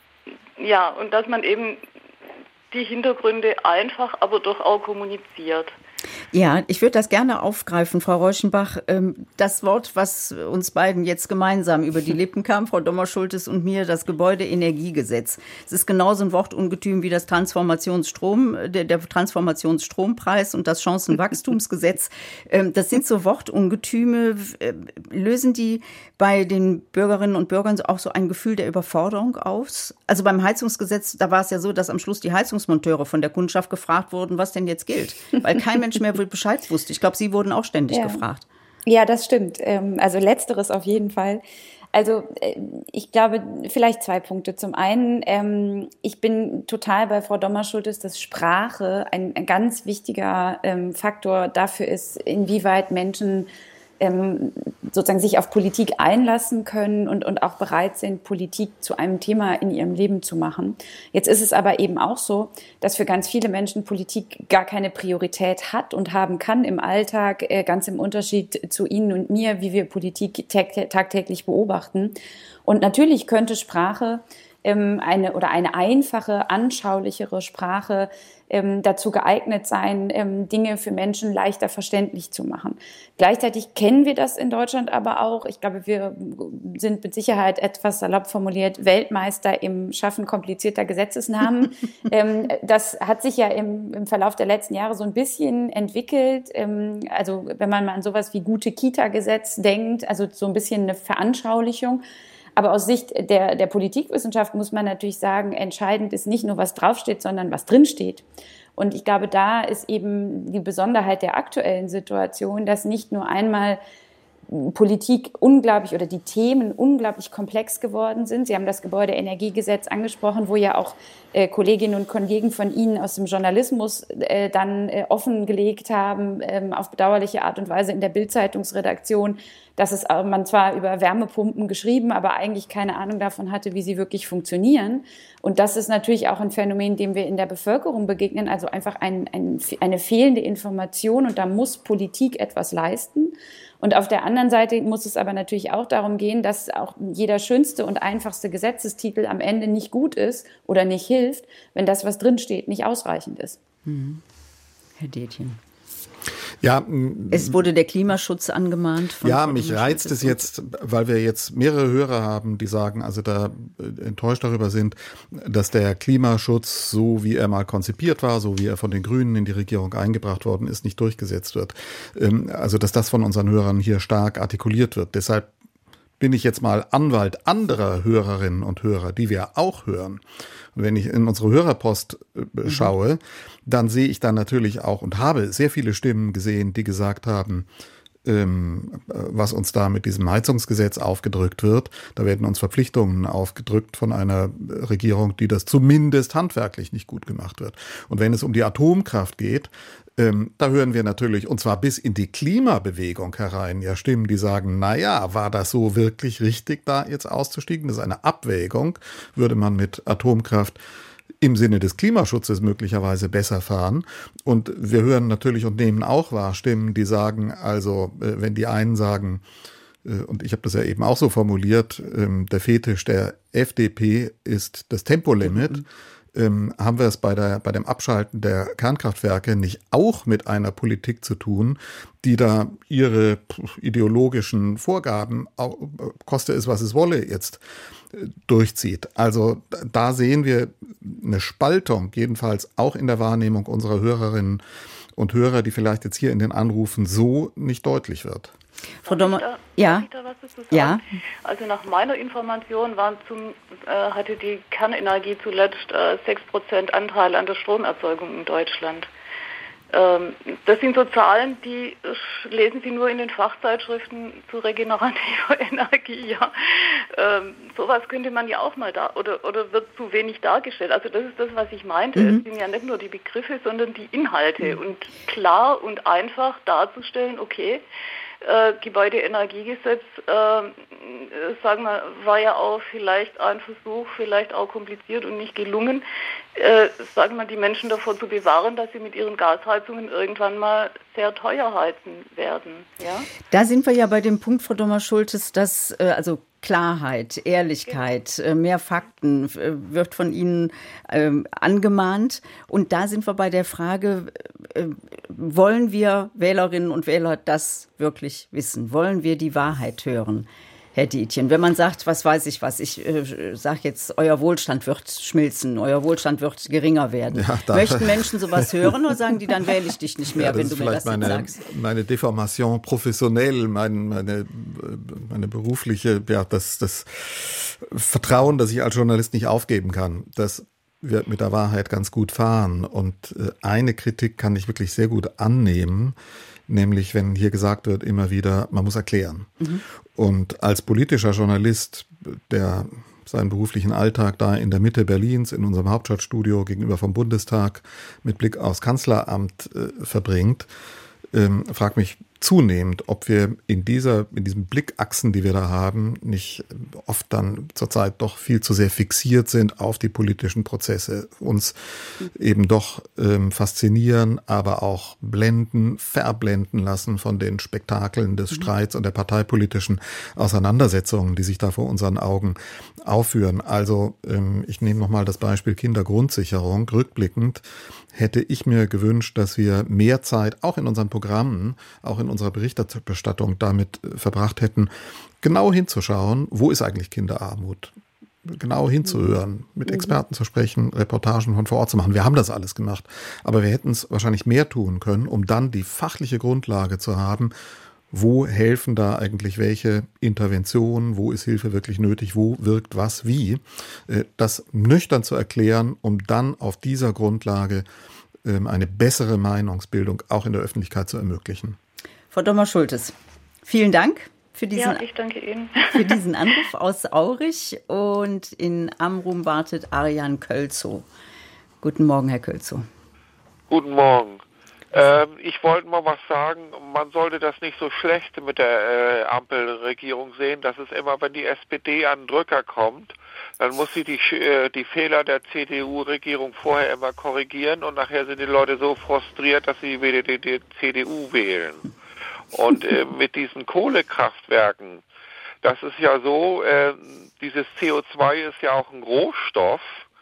ja, und dass man eben die Hintergründe einfach, aber doch auch kommuniziert. Ja, ich würde das gerne aufgreifen, Frau Reuschenbach. Das Wort, was uns beiden jetzt gemeinsam über die Lippen kam, Frau Dommer-Schultes und mir, das Gebäudeenergiegesetz. Es ist genauso ein Wortungetüm wie das Transformationsstrom, der, der Transformationsstrompreis und das Chancenwachstumsgesetz. Das sind so Wortungetüme. Lösen die bei den Bürgerinnen und Bürgern auch so ein Gefühl der Überforderung aus? Also beim Heizungsgesetz, da war es ja so, dass am Schluss die Heizungsmonteure von der Kundschaft gefragt wurden, was denn jetzt gilt. Weil kein Mensch mehr Bescheid wusste. Ich glaube, Sie wurden auch ständig ja. gefragt. Ja, das stimmt. Also letzteres auf jeden Fall. Also ich glaube, vielleicht zwei Punkte. Zum einen, ich bin total bei Frau Dommer-Schultes, dass Sprache ein, ein ganz wichtiger Faktor dafür ist, inwieweit Menschen Ähm, sozusagen sich auf Politik einlassen können und, und auch bereit sind, Politik zu einem Thema in ihrem Leben zu machen. Jetzt ist es aber eben auch so, dass für ganz viele Menschen Politik gar keine Priorität hat und haben kann im Alltag, äh, ganz im Unterschied zu Ihnen und mir, wie wir Politik tag- tagtäglich beobachten. Und natürlich könnte Sprache ähm, eine oder eine einfache, anschaulichere Sprache ähm, dazu geeignet sein, ähm, Dinge für Menschen leichter verständlich zu machen. Gleichzeitig kennen wir das in Deutschland aber auch. Ich glaube, wir sind mit Sicherheit etwas salopp formuliert Weltmeister im Schaffen komplizierter Gesetzesnamen. ähm, das hat sich ja im, im Verlauf der letzten Jahre so ein bisschen entwickelt. Ähm, also wenn man mal an sowas wie Gute-Kita-Gesetz denkt, also so ein bisschen eine Veranschaulichung. Aber aus Sicht der, der Politikwissenschaft muss man natürlich sagen, entscheidend ist nicht nur, was draufsteht, sondern was drinsteht. Und ich glaube, da ist eben die Besonderheit der aktuellen Situation, dass nicht nur einmal Politik unglaublich oder die Themen unglaublich komplex geworden sind. Sie haben das Gebäudeenergiegesetz angesprochen, wo ja auch äh, Kolleginnen und Kollegen von Ihnen aus dem Journalismus äh, dann äh, offengelegt haben, ähm, auf bedauerliche Art und Weise in der Bild-Zeitungsredaktion, dass es äh, man zwar über Wärmepumpen geschrieben, aber eigentlich keine Ahnung davon hatte, wie sie wirklich funktionieren. Und das ist natürlich auch ein Phänomen, dem wir in der Bevölkerung begegnen, also einfach ein, ein, eine fehlende Information, und da muss Politik etwas leisten. Und auf der anderen Seite muss es aber natürlich auch darum gehen, dass auch jeder schönste und einfachste Gesetzestitel am Ende nicht gut ist oder nicht hilft, wenn das, was drinsteht, nicht ausreichend ist. Mhm. Herr Detjen. Ja, es wurde der Klimaschutz angemahnt. Von ja, mich reizt es jetzt, weil wir jetzt mehrere Hörer haben, die sagen, also da enttäuscht darüber sind, dass der Klimaschutz, so wie er mal konzipiert war, so wie er von den Grünen in die Regierung eingebracht worden ist, nicht durchgesetzt wird. Also, dass das von unseren Hörern hier stark artikuliert wird. Deshalb bin ich jetzt mal Anwalt anderer Hörerinnen und Hörer, die wir auch hören. Und wenn ich in unsere Hörerpost äh, schaue, mhm. dann sehe ich dann natürlich auch und habe sehr viele Stimmen gesehen, die gesagt haben, ähm, was uns da mit diesem Heizungsgesetz aufgedrückt wird. Da werden uns Verpflichtungen aufgedrückt von einer Regierung, die das zumindest handwerklich nicht gut gemacht wird. Und wenn es um die Atomkraft geht, Ähm, da hören wir natürlich, und zwar bis in die Klimabewegung herein, ja Stimmen, die sagen, na ja, war das so wirklich richtig, da jetzt auszusteigen? Das ist eine Abwägung. Würde man mit Atomkraft im Sinne des Klimaschutzes möglicherweise besser fahren? Und wir hören natürlich und nehmen auch wahr Stimmen, die sagen, also äh, wenn die einen sagen, äh, und ich habe das ja eben auch so formuliert, äh, der Fetisch der F D P ist das Tempolimit, mhm. Ähm, haben wir es bei der, bei dem Abschalten der Kernkraftwerke nicht auch mit einer Politik zu tun, die da ihre ideologischen Vorgaben, koste es, was es wolle, jetzt äh, durchzieht? Also da sehen wir eine Spaltung, jedenfalls auch in der Wahrnehmung unserer Hörerinnen und Hörer, die vielleicht jetzt hier in den Anrufen so nicht deutlich wird. Frau Dommer, ja. Da was dazu sagen? Ja. Also nach meiner Information waren zum, äh, hatte die Kernenergie zuletzt äh, sechs Prozent Anteil an der Stromerzeugung in Deutschland. Ähm, das sind so Zahlen, die äh, lesen Sie nur in den Fachzeitschriften zu regenerativer Energie. Ja. Ähm, sowas könnte man ja auch mal da, oder, oder wird zu wenig dargestellt. Also das ist das, was ich meinte. Mhm. Es sind ja nicht nur die Begriffe, sondern die Inhalte. Mhm. Und klar und einfach darzustellen, okay, Äh, Gebäudeenergiegesetz, äh, sagen wir, war ja auch vielleicht ein Versuch, vielleicht auch kompliziert und nicht gelungen, äh, sagen wir, die Menschen davor zu bewahren, dass sie mit ihren Gasheizungen irgendwann mal sehr teuer heizen werden. Ja? Da sind wir ja bei dem Punkt, Frau Dommer-Schultes, dass äh, also Klarheit, Ehrlichkeit, äh, mehr Fakten äh, wird von Ihnen äh, angemahnt. Und da sind wir bei der Frage, äh, wollen wir Wählerinnen und Wähler das wirklich wissen? Wollen wir die Wahrheit hören, Herr Detjen? Wenn man sagt, was weiß ich was, ich äh, sage jetzt, euer Wohlstand wird schmilzen, euer Wohlstand wird geringer werden. Ja, möchten Menschen sowas hören oder sagen die, dann wähle ich dich nicht mehr, ja, wenn du mir das meine, jetzt sagst? Meine Deformation professionell, mein, meine, meine berufliche, ja, das, das Vertrauen, das ich als Journalist nicht aufgeben kann, das wird mit der Wahrheit ganz gut fahren. Und eine Kritik kann ich wirklich sehr gut annehmen, nämlich wenn hier gesagt wird immer wieder, man muss erklären. Mhm. Und als politischer Journalist, der seinen beruflichen Alltag da in der Mitte Berlins, in unserem Hauptstadtstudio gegenüber vom Bundestag mit Blick aufs Kanzleramt äh, verbringt, ähm, frag mich, zunehmend, ob wir in dieser, in diesen Blickachsen, die wir da haben, nicht oft dann zurzeit doch viel zu sehr fixiert sind auf die politischen Prozesse, uns eben doch ähm, faszinieren, aber auch blenden, verblenden lassen von den Spektakeln des Streits und der parteipolitischen Auseinandersetzungen, die sich da vor unseren Augen aufführen. Also ähm, ich nehme nochmal das Beispiel Kindergrundsicherung. Rückblickend hätte ich mir gewünscht, dass wir mehr Zeit auch in unseren Programmen, auch in unserer Berichterstattung damit verbracht hätten, genau hinzuschauen, wo ist eigentlich Kinderarmut? Genau hinzuhören, mit Experten zu sprechen, Reportagen von vor Ort zu machen. Wir haben das alles gemacht, aber wir hätten es wahrscheinlich mehr tun können, um dann die fachliche Grundlage zu haben, wo helfen da eigentlich welche Interventionen, wo ist Hilfe wirklich nötig, wo wirkt was wie, das nüchtern zu erklären, um dann auf dieser Grundlage eine bessere Meinungsbildung auch in der Öffentlichkeit zu ermöglichen. Frau Dommer-Schultes, vielen Dank für diesen, ja, ich danke Ihnen. für diesen Anruf aus Aurich, und in Amrum wartet Arjan Kölzow. Guten Morgen, Herr Kölzow. Guten Morgen. Ähm, ich wollte mal was sagen, man sollte das nicht so schlecht mit der äh, Ampelregierung sehen. Das ist immer, wenn die S P D an den Drücker kommt, dann muss sie die, äh, die Fehler der C D U-Regierung vorher immer korrigieren, und nachher sind die Leute so frustriert, dass sie wieder die, die C D U wählen. Und äh, mit diesen Kohlekraftwerken, das ist ja so, äh, dieses C O zwei ist ja auch ein Rohstoff.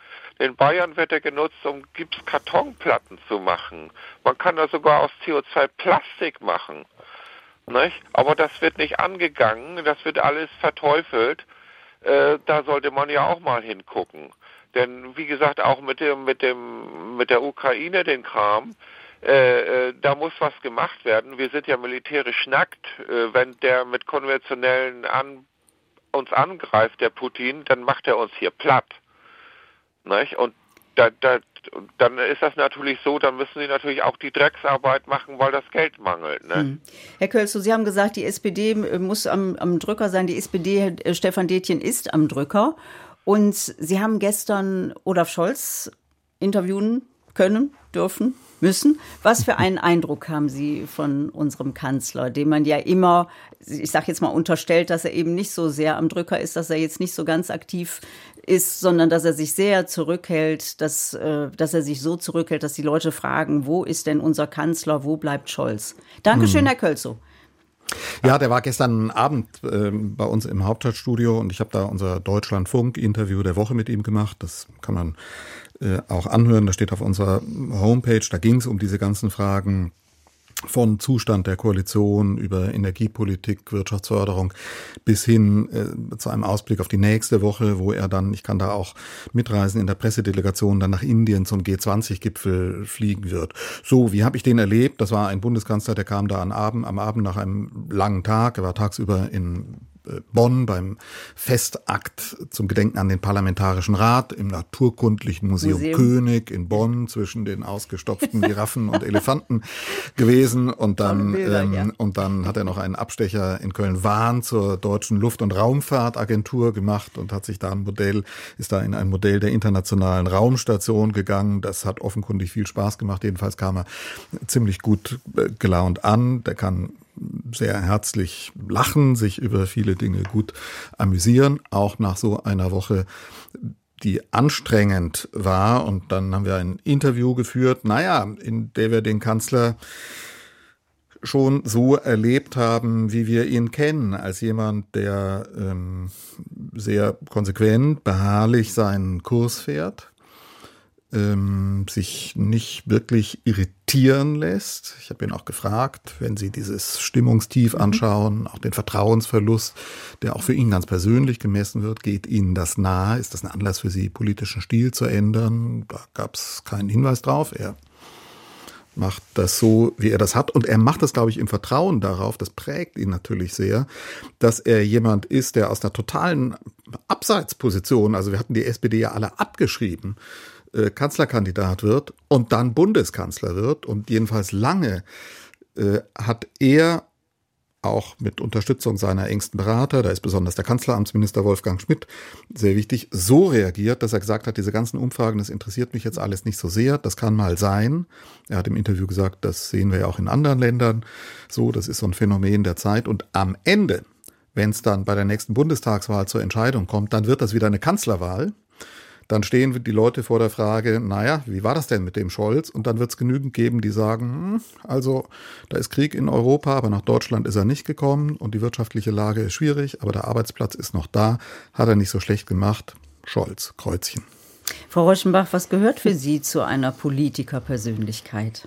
In Bayern wird er genutzt, um Gipskartonplatten zu machen. Man kann da sogar aus C O zwei Plastik machen. Nicht? Aber das wird nicht angegangen, das wird alles verteufelt. Äh, da sollte man ja auch mal hingucken. Denn wie gesagt, auch mit dem, mit dem, mit der Ukraine, den Kram, äh, äh, da muss was gemacht werden. Wir sind ja militärisch nackt. Äh, wenn der mit konventionellen an, uns angreift, der Putin, dann macht er uns hier platt. Nicht? Und da, da, dann ist das natürlich so, dann müssen sie natürlich auch die Drecksarbeit machen, weil das Geld mangelt. Ne? Hm. Herr Kölzow, Sie haben gesagt, die S P D muss am, am Drücker sein. Die S P D, Stefan Detjen, ist am Drücker. Und Sie haben gestern Olaf Scholz interviewen können, dürfen, müssen. Was für einen Eindruck haben Sie von unserem Kanzler, dem man ja immer, ich sage jetzt mal, unterstellt, dass er eben nicht so sehr am Drücker ist, dass er jetzt nicht so ganz aktiv ist, sondern dass er sich sehr zurückhält, dass, äh, dass er sich so zurückhält, dass die Leute fragen, wo ist denn unser Kanzler, wo bleibt Scholz? Dankeschön, hm. Herr Kölzow. Ja, der war gestern Abend äh, bei uns im Hauptstadtstudio, und ich habe da unser Deutschlandfunk-Interview der Woche mit ihm gemacht. Das kann man äh, auch anhören, das steht auf unserer Homepage. Da ging es um diese ganzen Fragen von Zustand der Koalition über Energiepolitik, Wirtschaftsförderung bis hin äh, zu einem Ausblick auf die nächste Woche, wo er dann, ich kann da auch mitreisen, in der Pressedelegation dann nach Indien zum G zwanzig Gipfel fliegen wird. So, wie habe ich den erlebt? Das war ein Bundeskanzler, der kam da am Abend, am Abend nach einem langen Tag, er war tagsüber in Bonn beim Festakt zum Gedenken an den Parlamentarischen Rat im Naturkundlichen Museum, Museum König in Bonn zwischen den ausgestopften Giraffen und Elefanten gewesen, und dann Bilder, ähm, ja. und dann hat er noch einen Abstecher in Köln-Wahn zur Deutschen Luft- und Raumfahrtagentur gemacht und hat sich da ein Modell, ist da in ein Modell der internationalen Raumstation gegangen. Das hat offenkundig viel Spaß gemacht. Jedenfalls kam er ziemlich gut gelaunt an. Der kann sehr herzlich lachen, sich über viele Dinge gut amüsieren, auch nach so einer Woche, die anstrengend war. Und dann haben wir ein Interview geführt, naja, in der wir den Kanzler schon so erlebt haben, wie wir ihn kennen, als jemand, der ähm, sehr konsequent, beharrlich seinen Kurs fährt, ähm, sich nicht wirklich irritieren lässt. Ich habe ihn auch gefragt, wenn Sie dieses Stimmungstief anschauen, auch den Vertrauensverlust, der auch für ihn ganz persönlich gemessen wird, geht Ihnen das nahe? Ist das ein Anlass für Sie, politischen Stil zu ändern? Da gab es keinen Hinweis drauf. Er macht das so, wie er das hat. Und er macht das, glaube ich, im Vertrauen darauf, das prägt ihn natürlich sehr, dass er jemand ist, der aus einer totalen Abseitsposition, also wir hatten die S P D ja alle abgeschrieben, äh, Kanzlerkandidat wird und dann Bundeskanzler wird. Und jedenfalls lange äh, hat er auch mit Unterstützung seiner engsten Berater, da ist besonders der Kanzleramtsminister Wolfgang Schmidt sehr wichtig, so reagiert, dass er gesagt hat, diese ganzen Umfragen, das interessiert mich jetzt alles nicht so sehr, das kann mal sein. Er hat im Interview gesagt, das sehen wir ja auch in anderen Ländern so, das ist so ein Phänomen der Zeit. Und am Ende, wenn es dann bei der nächsten Bundestagswahl zur Entscheidung kommt, dann wird das wieder eine Kanzlerwahl. Dann stehen die Leute vor der Frage, naja, wie war das denn mit dem Scholz? Und dann wird es genügend geben, die sagen, hm, also da ist Krieg in Europa, aber nach Deutschland ist er nicht gekommen und die wirtschaftliche Lage ist schwierig, aber der Arbeitsplatz ist noch da, hat er nicht so schlecht gemacht. Scholz, Kreuzchen. Frau Rauschenbach, was gehört für Sie zu einer Politikerpersönlichkeit?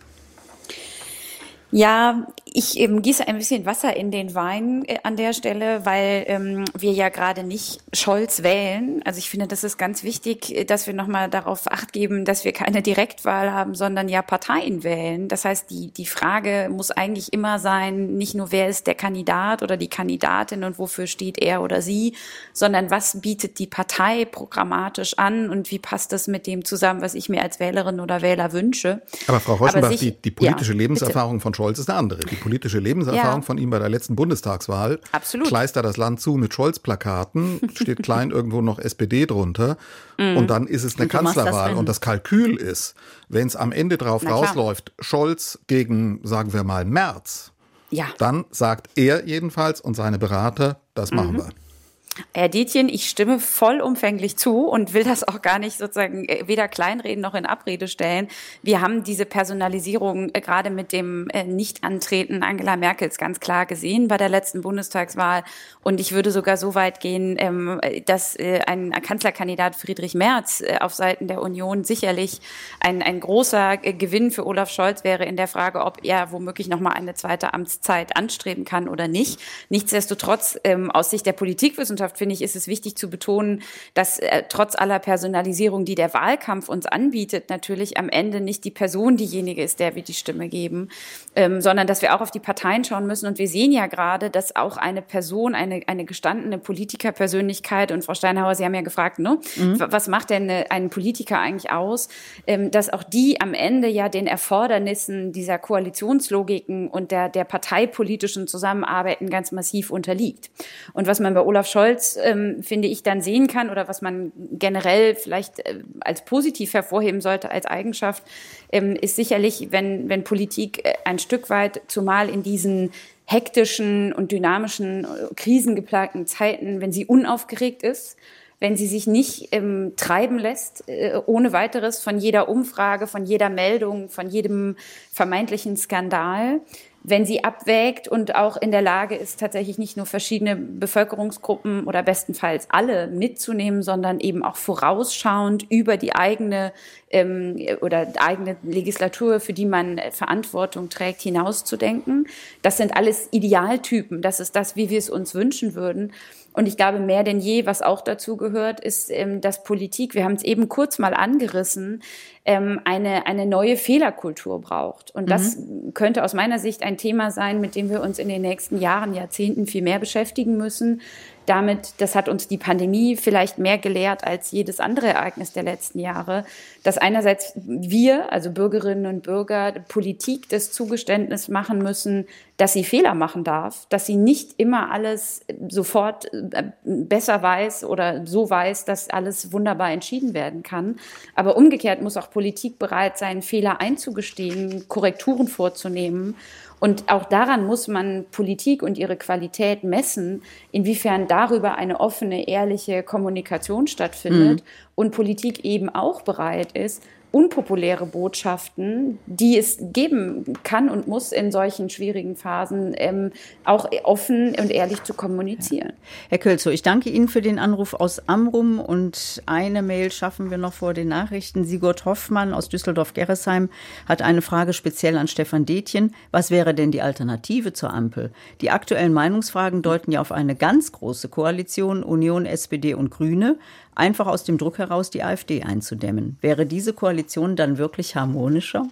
Ja, ich ähm, gieße ein bisschen Wasser in den Wein äh, an der Stelle, weil ähm, wir ja gerade nicht Scholz wählen. Also ich finde, das ist ganz wichtig, dass wir nochmal darauf Acht geben, dass wir keine Direktwahl haben, sondern ja Parteien wählen. Das heißt, die die Frage muss eigentlich immer sein, nicht nur wer ist der Kandidat oder die Kandidatin und wofür steht er oder sie, sondern was bietet die Partei programmatisch an und wie passt das mit dem zusammen, was ich mir als Wählerin oder Wähler wünsche. Aber Frau Rauschenbach, Aber sich, die, die politische ja, Lebenserfahrung bitte. von Scholz ist eine andere. Die politische Lebenserfahrung ja. von ihm bei der letzten Bundestagswahl. Absolut. Kleistert das Land zu mit Scholz-Plakaten, steht klein irgendwo noch S P D drunter mm. und dann ist es eine und Kanzlerwahl. Das und das Kalkül ist, wenn es am Ende drauf Na rausläuft, klar. Scholz gegen, sagen wir mal, Merz, ja. dann sagt er jedenfalls und seine Berater, das mhm. machen wir. Herr Detjen, ich stimme vollumfänglich zu und will das auch gar nicht sozusagen weder kleinreden noch in Abrede stellen. Wir haben diese Personalisierung gerade mit dem Nichtantreten Angela Merkels ganz klar gesehen bei der letzten Bundestagswahl. Und ich würde sogar so weit gehen, dass ein Kanzlerkandidat Friedrich Merz auf Seiten der Union sicherlich ein, ein großer Gewinn für Olaf Scholz wäre in der Frage, ob er womöglich noch mal eine zweite Amtszeit anstreben kann oder nicht. Nichtsdestotrotz, aus Sicht der Politikwissenschaft finde ich, ist es wichtig zu betonen, dass äh, trotz aller Personalisierung, die der Wahlkampf uns anbietet, natürlich am Ende nicht die Person diejenige ist, der wir die Stimme geben, ähm, sondern dass wir auch auf die Parteien schauen müssen. Und wir sehen ja gerade, dass auch eine Person, eine, eine gestandene Politikerpersönlichkeit, und Frau Steinhauer, Sie haben ja gefragt, ne, mhm. was macht denn eine, einen Politiker eigentlich aus, ähm, dass auch die am Ende ja den Erfordernissen dieser Koalitionslogiken und der, der parteipolitischen Zusammenarbeiten ganz massiv unterliegt. Und was man bei Olaf Scholz Ähm, finde ich, dann sehen kann oder was man generell vielleicht äh, als positiv hervorheben sollte als Eigenschaft, ähm, ist sicherlich, wenn, wenn Politik äh, ein Stück weit, zumal in diesen hektischen und dynamischen, äh, krisengeplagten Zeiten, wenn sie unaufgeregt ist, wenn sie sich nicht ähm, treiben lässt, äh, ohne weiteres von jeder Umfrage, von jeder Meldung, von jedem vermeintlichen Skandal, wenn sie abwägt und auch in der Lage ist, tatsächlich nicht nur verschiedene Bevölkerungsgruppen oder bestenfalls alle mitzunehmen, sondern eben auch vorausschauend über die eigene ähm, oder eigene Legislatur, für die man Verantwortung trägt, hinauszudenken. Das sind alles Idealtypen. Das ist das, wie wir es uns wünschen würden. Und ich glaube, mehr denn je, was auch dazu gehört, ist, ähm, dass Politik, wir haben es eben kurz mal angerissen, ähm, eine, eine neue Fehlerkultur braucht. Und das mhm. könnte aus meiner Sicht ein Thema sein, mit dem wir uns in den nächsten Jahren, Jahrzehnten viel mehr beschäftigen müssen. Damit, das hat uns die Pandemie vielleicht mehr gelehrt als jedes andere Ereignis der letzten Jahre, dass einerseits wir, also Bürgerinnen und Bürger, Politik das Zugeständnis machen müssen, dass sie Fehler machen darf, dass sie nicht immer alles sofort besser weiß oder so weiß, dass alles wunderbar entschieden werden kann. Aber umgekehrt muss auch Politik bereit sein, Fehler einzugestehen, Korrekturen vorzunehmen. Und auch daran muss man Politik und ihre Qualität messen, inwiefern darüber eine offene, ehrliche Kommunikation stattfindet mhm. und Politik eben auch bereit ist, unpopuläre Botschaften, die es geben kann und muss in solchen schwierigen Phasen, ähm, auch offen und ehrlich zu kommunizieren. Herr Kölzow, ich danke Ihnen für den Anruf aus Amrum und eine Mail schaffen wir noch vor den Nachrichten. Sigurd Hoffmann aus Düsseldorf-Gerresheim hat eine Frage speziell an Stefan Detjen. Was wäre denn die Alternative zur Ampel? Die aktuellen Meinungsfragen deuten ja auf eine ganz große Koalition Union, S P D und Grüne, einfach aus dem Druck heraus die AfD einzudämmen. Wäre diese Koalition dann wirklich harmonischer?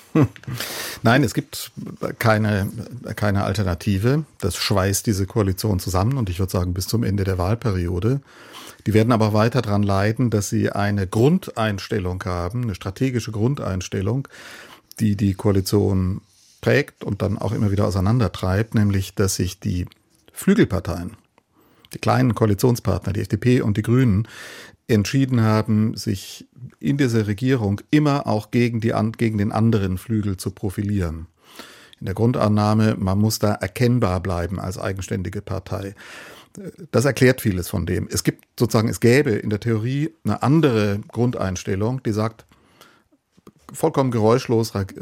Nein, es gibt keine, keine Alternative. Das schweißt diese Koalition zusammen und ich würde sagen bis zum Ende der Wahlperiode. Die werden aber weiter daran leiden, dass sie eine Grundeinstellung haben, eine strategische Grundeinstellung, die die Koalition prägt und dann auch immer wieder auseinandertreibt, nämlich dass sich die Flügelparteien, die kleinen Koalitionspartner, die F D P und die Grünen, entschieden haben, sich in dieser Regierung immer auch gegen, die, gegen den anderen Flügel zu profilieren. In der Grundannahme, man muss da erkennbar bleiben als eigenständige Partei. Das erklärt vieles von dem. Es gibt sozusagen, es gäbe in der Theorie eine andere Grundeinstellung, die sagt, vollkommen geräuschlos äh,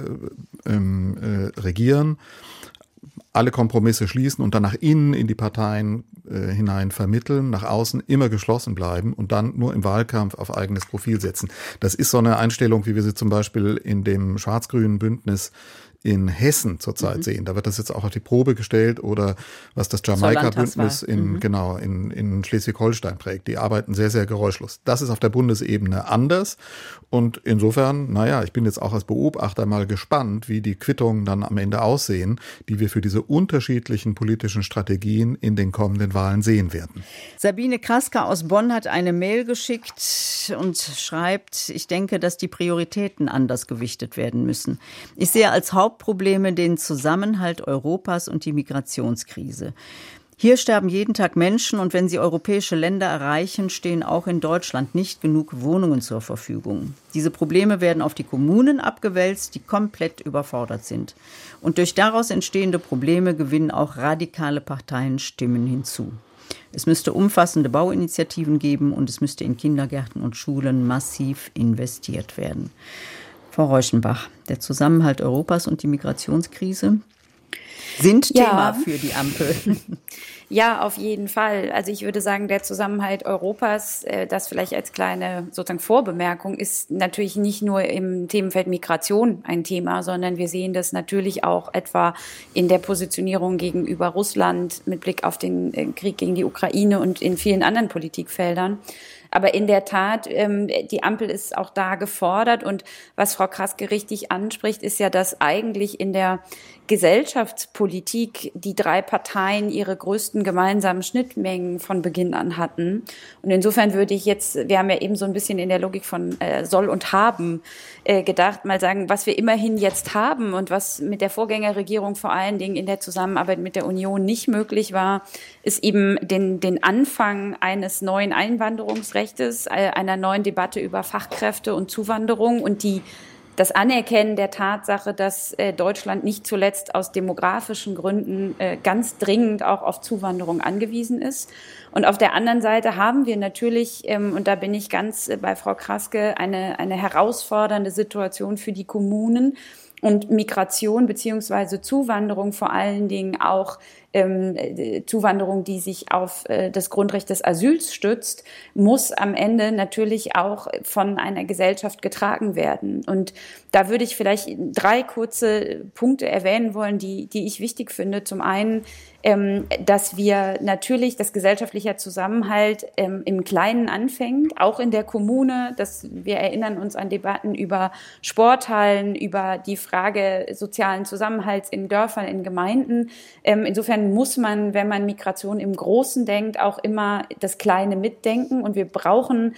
äh, regieren, alle Kompromisse schließen und dann nach innen in die Parteien äh, hinein vermitteln, nach außen immer geschlossen bleiben und dann nur im Wahlkampf auf eigenes Profil setzen. Das ist so eine Einstellung, wie wir sie zum Beispiel in dem schwarz-grünen Bündnis in Hessen zurzeit mhm. sehen. Da wird das jetzt auch auf die Probe gestellt oder was das Jamaika-Bündnis in, mhm. genau, in, in Schleswig-Holstein prägt. Die arbeiten sehr, sehr geräuschlos. Das ist auf der Bundesebene anders und insofern, naja, ich bin jetzt auch als Beobachter mal gespannt, wie die Quittungen dann am Ende aussehen, die wir für diese unterschiedlichen politischen Strategien in den kommenden Wahlen sehen werden. Sabine Kraska aus Bonn hat eine Mail geschickt und schreibt, ich denke, dass die Prioritäten anders gewichtet werden müssen. Ich sehe als Haupt Hauptprobleme den Zusammenhalt Europas und die Migrationskrise. Hier sterben jeden Tag Menschen und wenn sie europäische Länder erreichen, stehen auch in Deutschland nicht genug Wohnungen zur Verfügung. Diese Probleme werden auf die Kommunen abgewälzt, die komplett überfordert sind. Und durch daraus entstehende Probleme gewinnen auch radikale Parteien Stimmen hinzu. Es müsste umfassende Bauinitiativen geben und es müsste in Kindergärten und Schulen massiv investiert werden. Frau Reuschenbach, der Zusammenhalt Europas und die Migrationskrise sind ja. Thema für die Ampel. Ja, auf jeden Fall. Also ich würde sagen, der Zusammenhalt Europas, das vielleicht als kleine sozusagen Vorbemerkung, ist natürlich nicht nur im Themenfeld Migration ein Thema, sondern wir sehen das natürlich auch etwa in der Positionierung gegenüber Russland mit Blick auf den Krieg gegen die Ukraine und in vielen anderen Politikfeldern. Aber in der Tat, ähm, die Ampel ist auch da gefordert. Und was Frau Kraske richtig anspricht, ist ja, dass eigentlich in der Gesellschaftspolitik die drei Parteien ihre größten gemeinsamen Schnittmengen von Beginn an hatten. Und insofern würde ich jetzt, wir haben ja eben so ein bisschen in der Logik von äh, soll und haben äh, gedacht, mal sagen, was wir immerhin jetzt haben und was mit der Vorgängerregierung vor allen Dingen in der Zusammenarbeit mit der Union nicht möglich war, ist eben den, den Anfang eines neuen Einwanderungsrechtes, äh, einer neuen Debatte über Fachkräfte und Zuwanderung und die das Anerkennen der Tatsache, dass äh, Deutschland nicht zuletzt aus demografischen Gründen äh, ganz dringend auch auf Zuwanderung angewiesen ist. Und auf der anderen Seite haben wir natürlich, ähm, und da bin ich ganz äh, bei Frau Kraske, eine, eine herausfordernde Situation für die Kommunen. Und Migration beziehungsweise Zuwanderung, vor allen Dingen auch ähm, Zuwanderung, die sich auf äh, das Grundrecht des Asyls stützt, muss am Ende natürlich auch von einer Gesellschaft getragen werden. Und da würde ich vielleicht drei kurze Punkte erwähnen wollen, die, die ich wichtig finde. Zum einen, ähm, dass wir natürlich das gesellschaftliche Zusammenhalt ähm, im Kleinen anfängt, auch in der Kommune. Dass wir erinnern uns an Debatten über Sporthallen, über die Frage sozialen Zusammenhalts in Dörfern, in Gemeinden. Ähm, insofern muss man, wenn man Migration im Großen denkt, auch immer das Kleine mitdenken. Und wir brauchen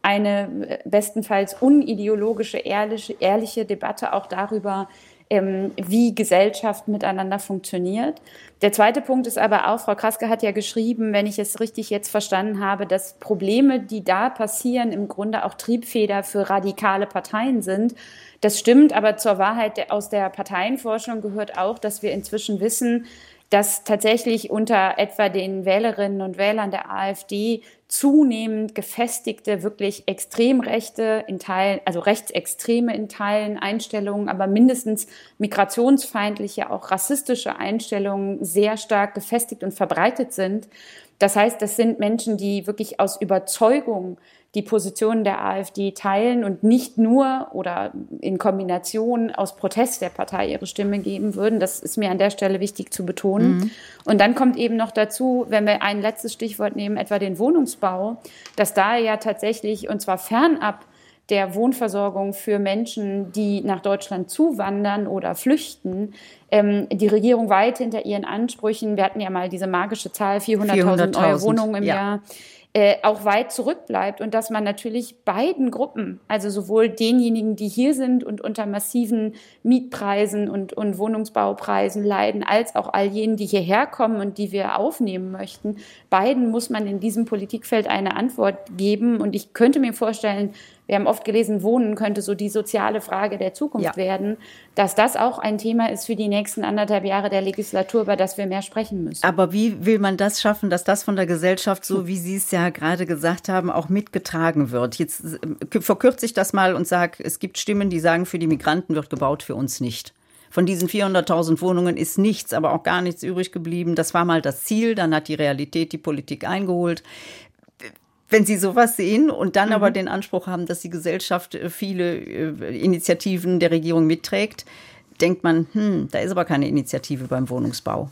eine bestenfalls unideologische, ehrliche, ehrliche Debatte auch darüber, ähm, wie Gesellschaft miteinander funktioniert. Der zweite Punkt ist aber auch, Frau Kraske hat ja geschrieben, wenn ich es richtig jetzt verstanden habe, dass Probleme, die da passieren, im Grunde auch Triebfeder für radikale Parteien sind. Das stimmt, aber zur Wahrheit aus der Parteienforschung gehört auch, dass wir inzwischen wissen, dass tatsächlich unter etwa den Wählerinnen und Wählern der AfD zunehmend gefestigte, wirklich extrem rechte, in Teilen, also rechtsextreme in Teilen Einstellungen, aber mindestens migrationsfeindliche, auch rassistische Einstellungen sehr stark gefestigt und verbreitet sind. Das heißt, das sind Menschen, die wirklich aus Überzeugung die Positionen der AfD teilen und nicht nur oder in Kombination aus Protest der Partei ihre Stimme geben würden. Das ist mir an der Stelle wichtig zu betonen. Mhm. Und dann kommt eben noch dazu, wenn wir ein letztes Stichwort nehmen, etwa den Wohnungsbau, dass da ja tatsächlich, und zwar fernab der Wohnversorgung für Menschen, die nach Deutschland zuwandern oder flüchten, ähm, die Regierung weit hinter ihren Ansprüchen, wir hatten ja mal diese magische Zahl, vierhunderttausend neue Wohnungen im ja. Jahr, äh, auch weit zurückbleibt und dass man natürlich beiden Gruppen, also sowohl denjenigen, die hier sind und unter massiven Mietpreisen und, und Wohnungsbaupreisen leiden, als auch all jenen, die hierher kommen und die wir aufnehmen möchten, beiden muss man in diesem Politikfeld eine Antwort geben. Und ich könnte mir vorstellen, wir haben oft gelesen, Wohnen könnte so die soziale Frage der Zukunft ja. werden, dass das auch ein Thema ist für die nächsten anderthalb Jahre der Legislatur, über das wir mehr sprechen müssen. Aber wie will man das schaffen, dass das von der Gesellschaft, so wie Sie es ja gerade gesagt haben, auch mitgetragen wird? Jetzt verkürze ich das mal und sage, es gibt Stimmen, die sagen, für die Migranten wird gebaut, für uns nicht. Von diesen vierhunderttausend Wohnungen ist nichts, aber auch gar nichts übrig geblieben. Das war mal das Ziel, dann hat die Realität die Politik eingeholt. Wenn Sie sowas sehen und dann mhm. aber den Anspruch haben, dass die Gesellschaft viele Initiativen der Regierung mitträgt, denkt man, hm, da ist aber keine Initiative beim Wohnungsbau.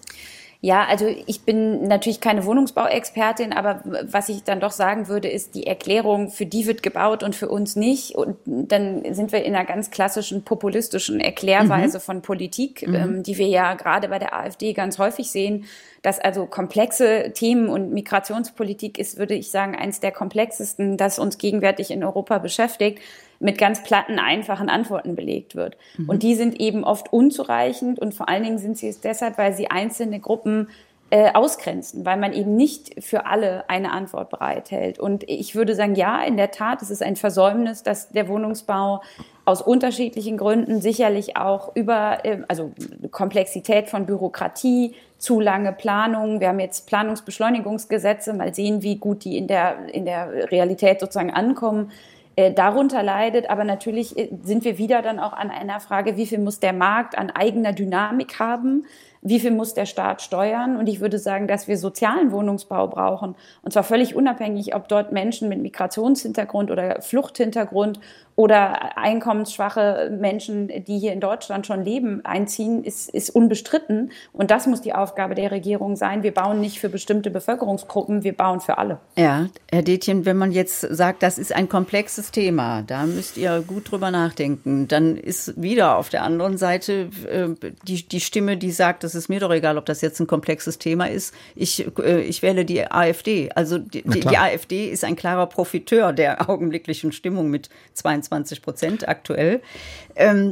Ja, also ich bin natürlich keine Wohnungsbauexpertin, aber was ich dann doch sagen würde, ist die Erklärung, für die wird gebaut und für uns nicht. Und dann sind wir in einer ganz klassischen populistischen Erklärweise mhm. von Politik, mhm. ähm, die wir ja gerade bei der AfD ganz häufig sehen, dass also komplexe Themen und Migrationspolitik ist, würde ich sagen, eines der komplexesten, das uns gegenwärtig in Europa beschäftigt, mit ganz platten, einfachen Antworten belegt wird. Mhm. Und die sind eben oft unzureichend und vor allen Dingen sind sie es deshalb, weil sie einzelne Gruppen äh, ausgrenzen, weil man eben nicht für alle eine Antwort bereithält. Und ich würde sagen, ja, in der Tat, es ist ein Versäumnis, dass der Wohnungsbau aus unterschiedlichen Gründen sicherlich auch über, äh, also Komplexität von Bürokratie, zu lange Planung. Wir haben jetzt Planungsbeschleunigungsgesetze, mal sehen, wie gut die in der, in der Realität sozusagen ankommen. Darunter leidet, aber natürlich sind wir wieder dann auch an einer Frage, wie viel muss der Markt an eigener Dynamik haben, wie viel muss der Staat steuern? Und ich würde sagen, dass wir sozialen Wohnungsbau brauchen, und zwar völlig unabhängig, ob dort Menschen mit Migrationshintergrund oder Fluchthintergrund oder einkommensschwache Menschen, die hier in Deutschland schon leben, einziehen, ist, ist unbestritten. Und das muss die Aufgabe der Regierung sein. Wir bauen nicht für bestimmte Bevölkerungsgruppen, wir bauen für alle. Ja, Herr Detjen, wenn man jetzt sagt, das ist ein komplexes Thema, da müsst ihr gut drüber nachdenken, dann ist wieder auf der anderen Seite äh, die, die Stimme, die sagt, es ist mir doch egal, ob das jetzt ein komplexes Thema ist. Ich, äh, ich wähle die AfD. Also die, die, die AfD ist ein klarer Profiteur der augenblicklichen Stimmung mit zweiundzwanzig Prozent aktuell. Ähm,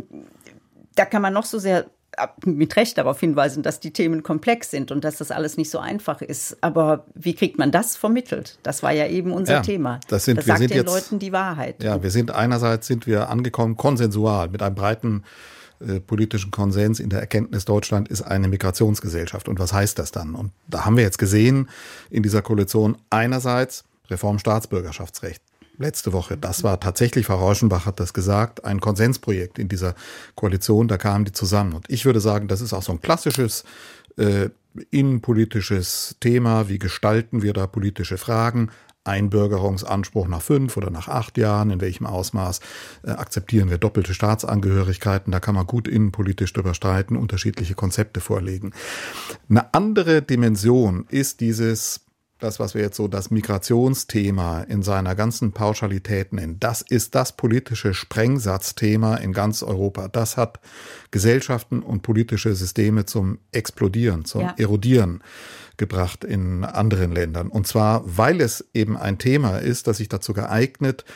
da kann man noch so sehr mit Recht darauf hinweisen, dass die Themen komplex sind und dass das alles nicht so einfach ist. Aber wie kriegt man das vermittelt? Das war ja eben unser ja, Thema. Das sind, das wir sagt sind den jetzt, Leuten die Wahrheit. Ja, wir sind einerseits sind wir angekommen konsensual mit einem breiten äh, politischen Konsens in der Erkenntnis, Deutschland ist eine Migrationsgesellschaft. Und was heißt das dann? Und da haben wir jetzt gesehen in dieser Koalition einerseits Reform Staatsbürgerschaftsrecht. Letzte Woche, das war tatsächlich, Frau Rauschenbach hat das gesagt, ein Konsensprojekt in dieser Koalition, da kamen die zusammen. Und ich würde sagen, das ist auch so ein klassisches äh, innenpolitisches Thema. Wie gestalten wir da politische Fragen? Einbürgerungsanspruch nach fünf oder nach acht Jahren, in welchem Ausmaß äh, akzeptieren wir doppelte Staatsangehörigkeiten, da kann man gut innenpolitisch drüber streiten, unterschiedliche Konzepte vorlegen. Eine andere Dimension ist dieses, das, was wir jetzt so das Migrationsthema in seiner ganzen Pauschalität nennen. Das ist das politische Sprengsatzthema in ganz Europa. Das hat Gesellschaften und politische Systeme zum Explodieren, zum ja. Erodieren gebracht in anderen Ländern. Und zwar, weil es eben ein Thema ist, das sich dazu geeignet,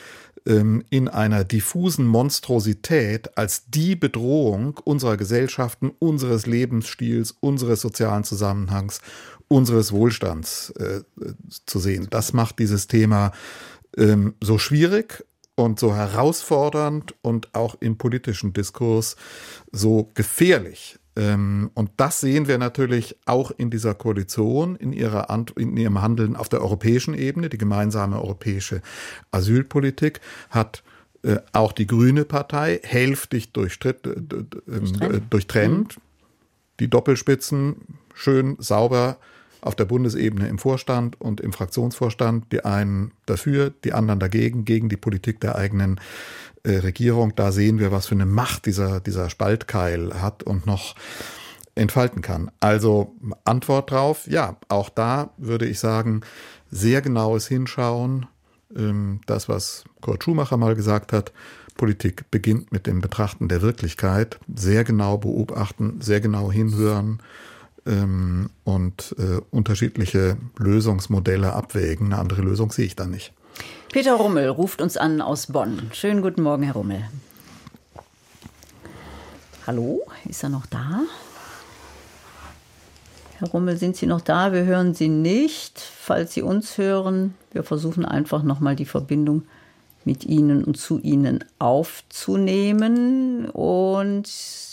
in einer diffusen Monstrosität als die Bedrohung unserer Gesellschaften, unseres Lebensstils, unseres sozialen Zusammenhangs, unseres Wohlstands äh, zu sehen. Das macht dieses Thema ähm, so schwierig und so herausfordernd und auch im politischen Diskurs so gefährlich. Ähm, und das sehen wir natürlich auch in dieser Koalition, in, ihrer Ant- in ihrem Handeln auf der europäischen Ebene. Die gemeinsame europäische Asylpolitik hat äh, auch die Grüne Partei hälftig durchstritt, äh, äh, durchtrennt. Mhm. Die Doppelspitzen schön sauber auf der Bundesebene im Vorstand und im Fraktionsvorstand, die einen dafür, die anderen dagegen, gegen die Politik der eigenen äh, Regierung. Da sehen wir, was für eine Macht dieser, dieser Spaltkeil hat und noch entfalten kann. Also Antwort drauf, ja, auch da würde ich sagen, sehr genaues Hinschauen. Ähm, das, was Kurt Schumacher mal gesagt hat, Politik beginnt mit dem Betrachten der Wirklichkeit. Sehr genau beobachten, sehr genau hinhören, ähm, und äh, unterschiedliche Lösungsmodelle abwägen. Eine andere Lösung sehe ich da nicht. Peter Rummel ruft uns an aus Bonn. Schönen guten Morgen, Herr Rummel. Hallo, ist er noch da? Herr Rummel, sind Sie noch da? Wir hören Sie nicht. Falls Sie uns hören, wir versuchen einfach nochmal die Verbindung mit Ihnen und zu Ihnen aufzunehmen. Und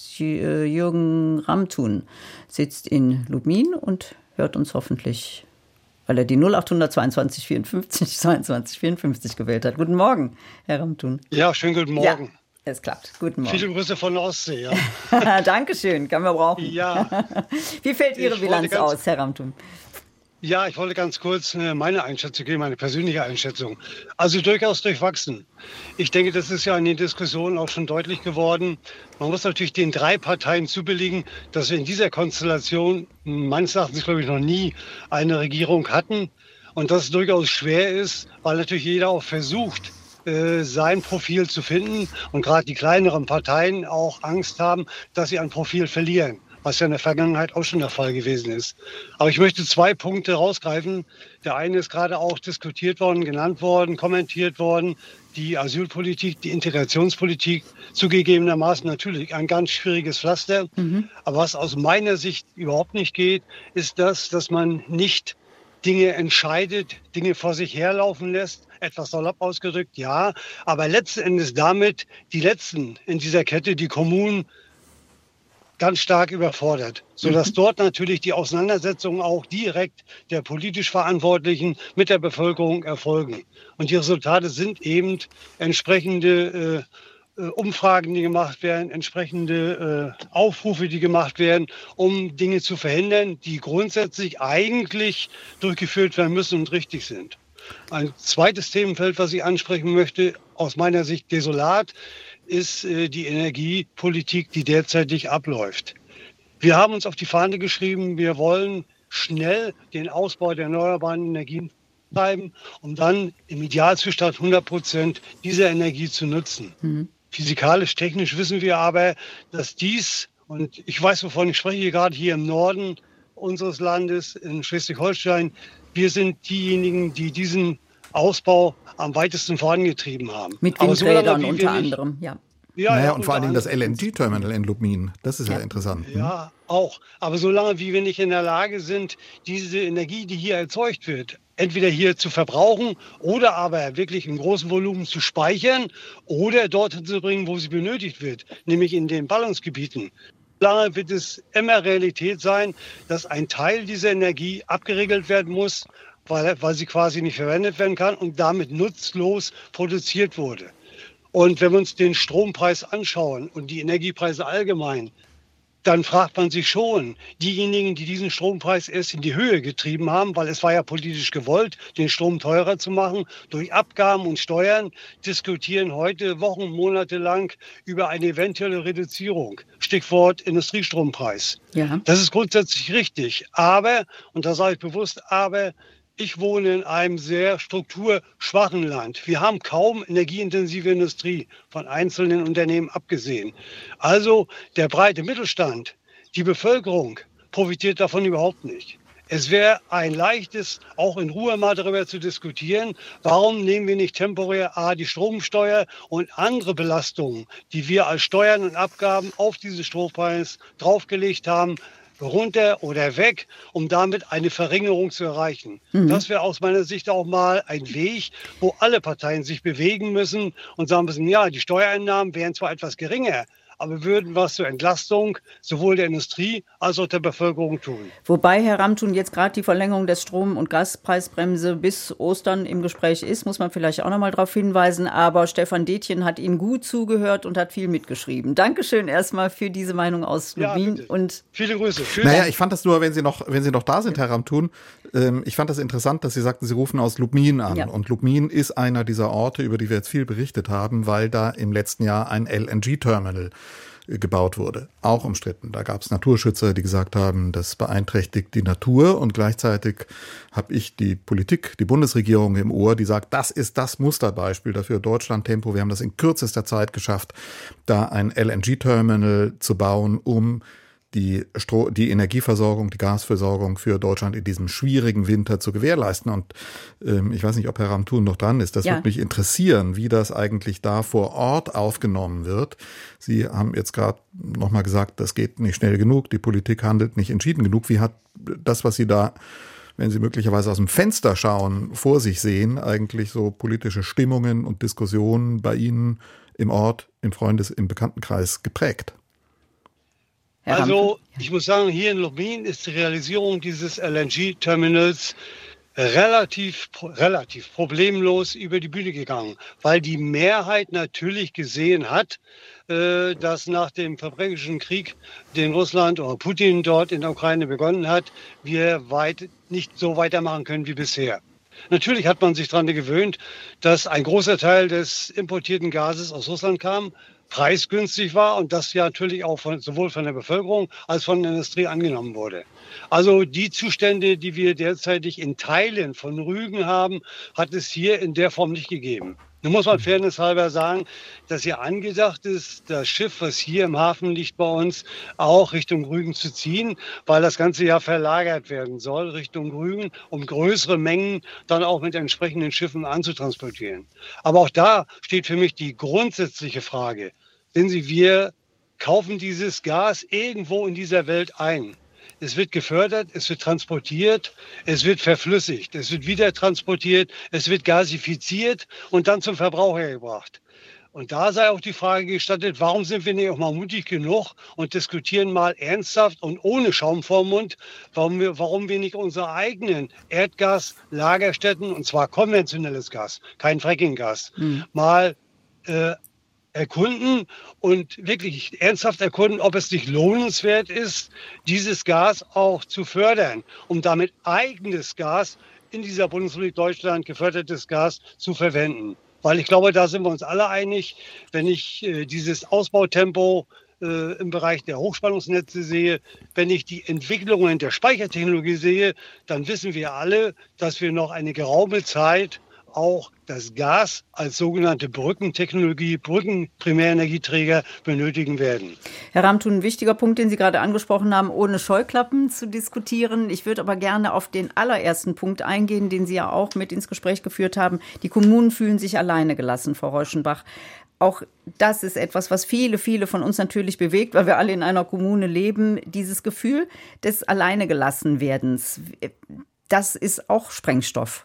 Jürgen Ramthun sitzt in Lubmin und hört uns hoffentlich, weil er die null acht zweiundzwanzig vierundfünfzig zweiundzwanzig vierundfünfzig gewählt hat. Guten Morgen, Herr Ramthun. Ja, schönen guten Morgen. Ja. Es klappt. Guten Morgen. Viele Grüße von der Ostsee. Ja. Dankeschön, kann man brauchen. Ja. Wie fällt Ihre Bilanz ganz, aus, Herr Ramthun? Ja, ich wollte ganz kurz meine Einschätzung geben, meine persönliche Einschätzung. Also durchaus durchwachsen. Ich denke, das ist ja in den Diskussionen auch schon deutlich geworden. Man muss natürlich den drei Parteien zubilligen, dass wir in dieser Konstellation meines Erachtens, glaube ich, noch nie eine Regierung hatten. Und dass es durchaus schwer ist, weil natürlich jeder auch versucht, sein Profil zu finden und gerade die kleineren Parteien auch Angst haben, dass sie ein Profil verlieren, was ja in der Vergangenheit auch schon der Fall gewesen ist. Aber ich möchte zwei Punkte rausgreifen. Der eine ist gerade auch diskutiert worden, genannt worden, kommentiert worden, die Asylpolitik, die Integrationspolitik, zugegebenermaßen natürlich ein ganz schwieriges Pflaster. Mhm. Aber was aus meiner Sicht überhaupt nicht geht, ist das, dass man nicht Dinge entscheidet, Dinge vor sich herlaufen lässt, etwas salopp ausgedrückt, ja, aber letzten Endes damit die Letzten in dieser Kette, die Kommunen, ganz stark überfordert, sodass mhm. dort natürlich die Auseinandersetzungen auch direkt der politisch Verantwortlichen mit der Bevölkerung erfolgen. Und die Resultate sind eben entsprechende äh, Umfragen, die gemacht werden, entsprechende äh, Aufrufe, die gemacht werden, um Dinge zu verhindern, die grundsätzlich eigentlich durchgeführt werden müssen und richtig sind. Ein zweites Themenfeld, was ich ansprechen möchte, aus meiner Sicht desolat, ist äh, die Energiepolitik, die derzeitig abläuft. Wir haben uns auf die Fahne geschrieben, wir wollen schnell den Ausbau der erneuerbaren Energien treiben, um dann im Idealzustand hundert Prozent dieser Energie zu nutzen. Mhm. Physikalisch, technisch wissen wir aber, dass dies, und ich weiß, wovon ich spreche, gerade hier im Norden unseres Landes, in Schleswig-Holstein, wir sind diejenigen, die diesen Ausbau am weitesten vorangetrieben haben. Mit Windrädern so unter anderem, ja. Ja, naja, ja, und vor allen Dingen das L N G-Terminal in Lubmin, das ist ja, ja interessant. Ja, auch. Aber solange wie wir nicht in der Lage sind, diese Energie, die hier erzeugt wird, entweder hier zu verbrauchen oder aber wirklich in großem Volumen zu speichern oder dorthin zu bringen, wo sie benötigt wird, nämlich in den Ballungsgebieten. Lange wird es immer Realität sein, dass ein Teil dieser Energie abgeregelt werden muss, weil, weil sie quasi nicht verwendet werden kann und damit nutzlos produziert wurde. Und wenn wir uns den Strompreis anschauen und die Energiepreise allgemein, dann fragt man sich schon, diejenigen, die diesen Strompreis erst in die Höhe getrieben haben, weil es war ja politisch gewollt, den Strom teurer zu machen, durch Abgaben und Steuern, diskutieren heute Wochen, Monate lang über eine eventuelle Reduzierung. Stichwort Industriestrompreis. Ja. Das ist grundsätzlich richtig. Aber, und da sage ich bewusst, aber, ich wohne in einem sehr strukturschwachen Land. Wir haben kaum energieintensive Industrie, von einzelnen Unternehmen abgesehen. Also der breite Mittelstand, die Bevölkerung profitiert davon überhaupt nicht. Es wäre ein leichtes, auch in Ruhe mal darüber zu diskutieren, warum nehmen wir nicht temporär A, die Stromsteuer und andere Belastungen, die wir als Steuern und Abgaben auf diesen Strompreis draufgelegt haben, runter oder weg, um damit eine Verringerung zu erreichen. Mhm. Das wäre aus meiner Sicht auch mal ein Weg, wo alle Parteien sich bewegen müssen und sagen müssen, ja, die Steuereinnahmen wären zwar etwas geringer, aber würden was zur Entlastung sowohl der Industrie als auch der Bevölkerung tun. Wobei, Herr Ramthun, jetzt gerade die Verlängerung der Strom- und Gaspreisbremse bis Ostern im Gespräch ist, muss man vielleicht auch noch mal darauf hinweisen. Aber Stefan Detjen hat Ihnen gut zugehört und hat viel mitgeschrieben. Dankeschön erstmal für diese Meinung aus Lubmin. Ja, und viele Grüße. Tschüss. Naja, ich fand das nur, wenn Sie noch, wenn Sie noch da sind, Herr Ramthun, ähm, ich fand das interessant, dass Sie sagten, Sie rufen aus Lubmin an. Ja. Und Lubmin ist einer dieser Orte, über die wir jetzt viel berichtet haben, weil da im letzten Jahr ein L N G-Terminal gebaut wurde. Auch umstritten. Da gab es Naturschützer, die gesagt haben, das beeinträchtigt die Natur, und gleichzeitig habe ich die Politik, die Bundesregierung im Ohr, die sagt, das ist das Musterbeispiel dafür. Deutschland Tempo, wir haben das in kürzester Zeit geschafft, da ein L N G-Terminal zu bauen, um die, Stro- die Energieversorgung, die Gasversorgung für Deutschland in diesem schwierigen Winter zu gewährleisten. Und ähm, ich weiß nicht, ob Herr Ramthun noch dran ist. Das ja. würde mich interessieren, wie das eigentlich da vor Ort aufgenommen wird. Sie haben jetzt gerade nochmal gesagt, das geht nicht schnell genug, die Politik handelt nicht entschieden genug. Wie hat das, was Sie da, wenn Sie möglicherweise aus dem Fenster schauen, vor sich sehen, eigentlich so politische Stimmungen und Diskussionen bei Ihnen im Ort, im Freundes-, im Bekanntenkreis geprägt? Also ich muss sagen, hier in Lubmin ist die Realisierung dieses L N G-Terminals relativ, relativ problemlos über die Bühne gegangen, weil die Mehrheit natürlich gesehen hat, äh, dass nach dem verbrecherischen Krieg, den Russland oder Putin dort in der Ukraine begonnen hat, wir weit, nicht so weitermachen können wie bisher. Natürlich hat man sich daran gewöhnt, dass ein großer Teil des importierten Gases aus Russland kam, preisgünstig war und das ja natürlich auch von, sowohl von der Bevölkerung als von der Industrie angenommen wurde. Also die Zustände, die wir derzeitig in Teilen von Rügen haben, hat es hier in der Form nicht gegeben. Nun muss man fairnesshalber sagen, dass hier angedacht ist, das Schiff, was hier im Hafen liegt bei uns, auch Richtung Rügen zu ziehen, weil das ganze ja verlagert werden soll Richtung Rügen, um größere Mengen dann auch mit entsprechenden Schiffen anzutransportieren. Aber auch da steht für mich die grundsätzliche Frage, sehen Sie, wir kaufen dieses Gas irgendwo in dieser Welt ein. Es wird gefördert, es wird transportiert, es wird verflüssigt, es wird wieder transportiert, es wird gasifiziert und dann zum Verbraucher gebracht. Und da sei auch die Frage gestattet, warum sind wir nicht auch mal mutig genug und diskutieren mal ernsthaft und ohne Schaum vorm Mund, warum wir, warum wir nicht unsere eigenen Erdgaslagerstätten, und zwar konventionelles Gas, kein Frackinggas, mhm. mal äh, erkunden und wirklich ernsthaft erkunden, ob es nicht lohnenswert ist, dieses Gas auch zu fördern, um damit eigenes Gas in dieser Bundesrepublik Deutschland, gefördertes Gas, zu verwenden. Weil ich glaube, da sind wir uns alle einig, wenn ich äh, dieses Ausbautempo äh, im Bereich der Hochspannungsnetze sehe, wenn ich die Entwicklungen der Speichertechnologie sehe, dann wissen wir alle, dass wir noch eine geraume Zeit auch das Gas als sogenannte Brückentechnologie, Brückenprimärenergieträger benötigen werden. Herr Ramthun, ein wichtiger Punkt, den Sie gerade angesprochen haben, ohne Scheuklappen zu diskutieren. Ich würde aber gerne auf den allerersten Punkt eingehen, den Sie ja auch mit ins Gespräch geführt haben. Die Kommunen fühlen sich alleine gelassen, Frau Reuschenbach. Auch das ist etwas, was viele, viele von uns natürlich bewegt, weil wir alle in einer Kommune leben. Dieses Gefühl des Alleinegelassenwerdens, das ist auch Sprengstoff.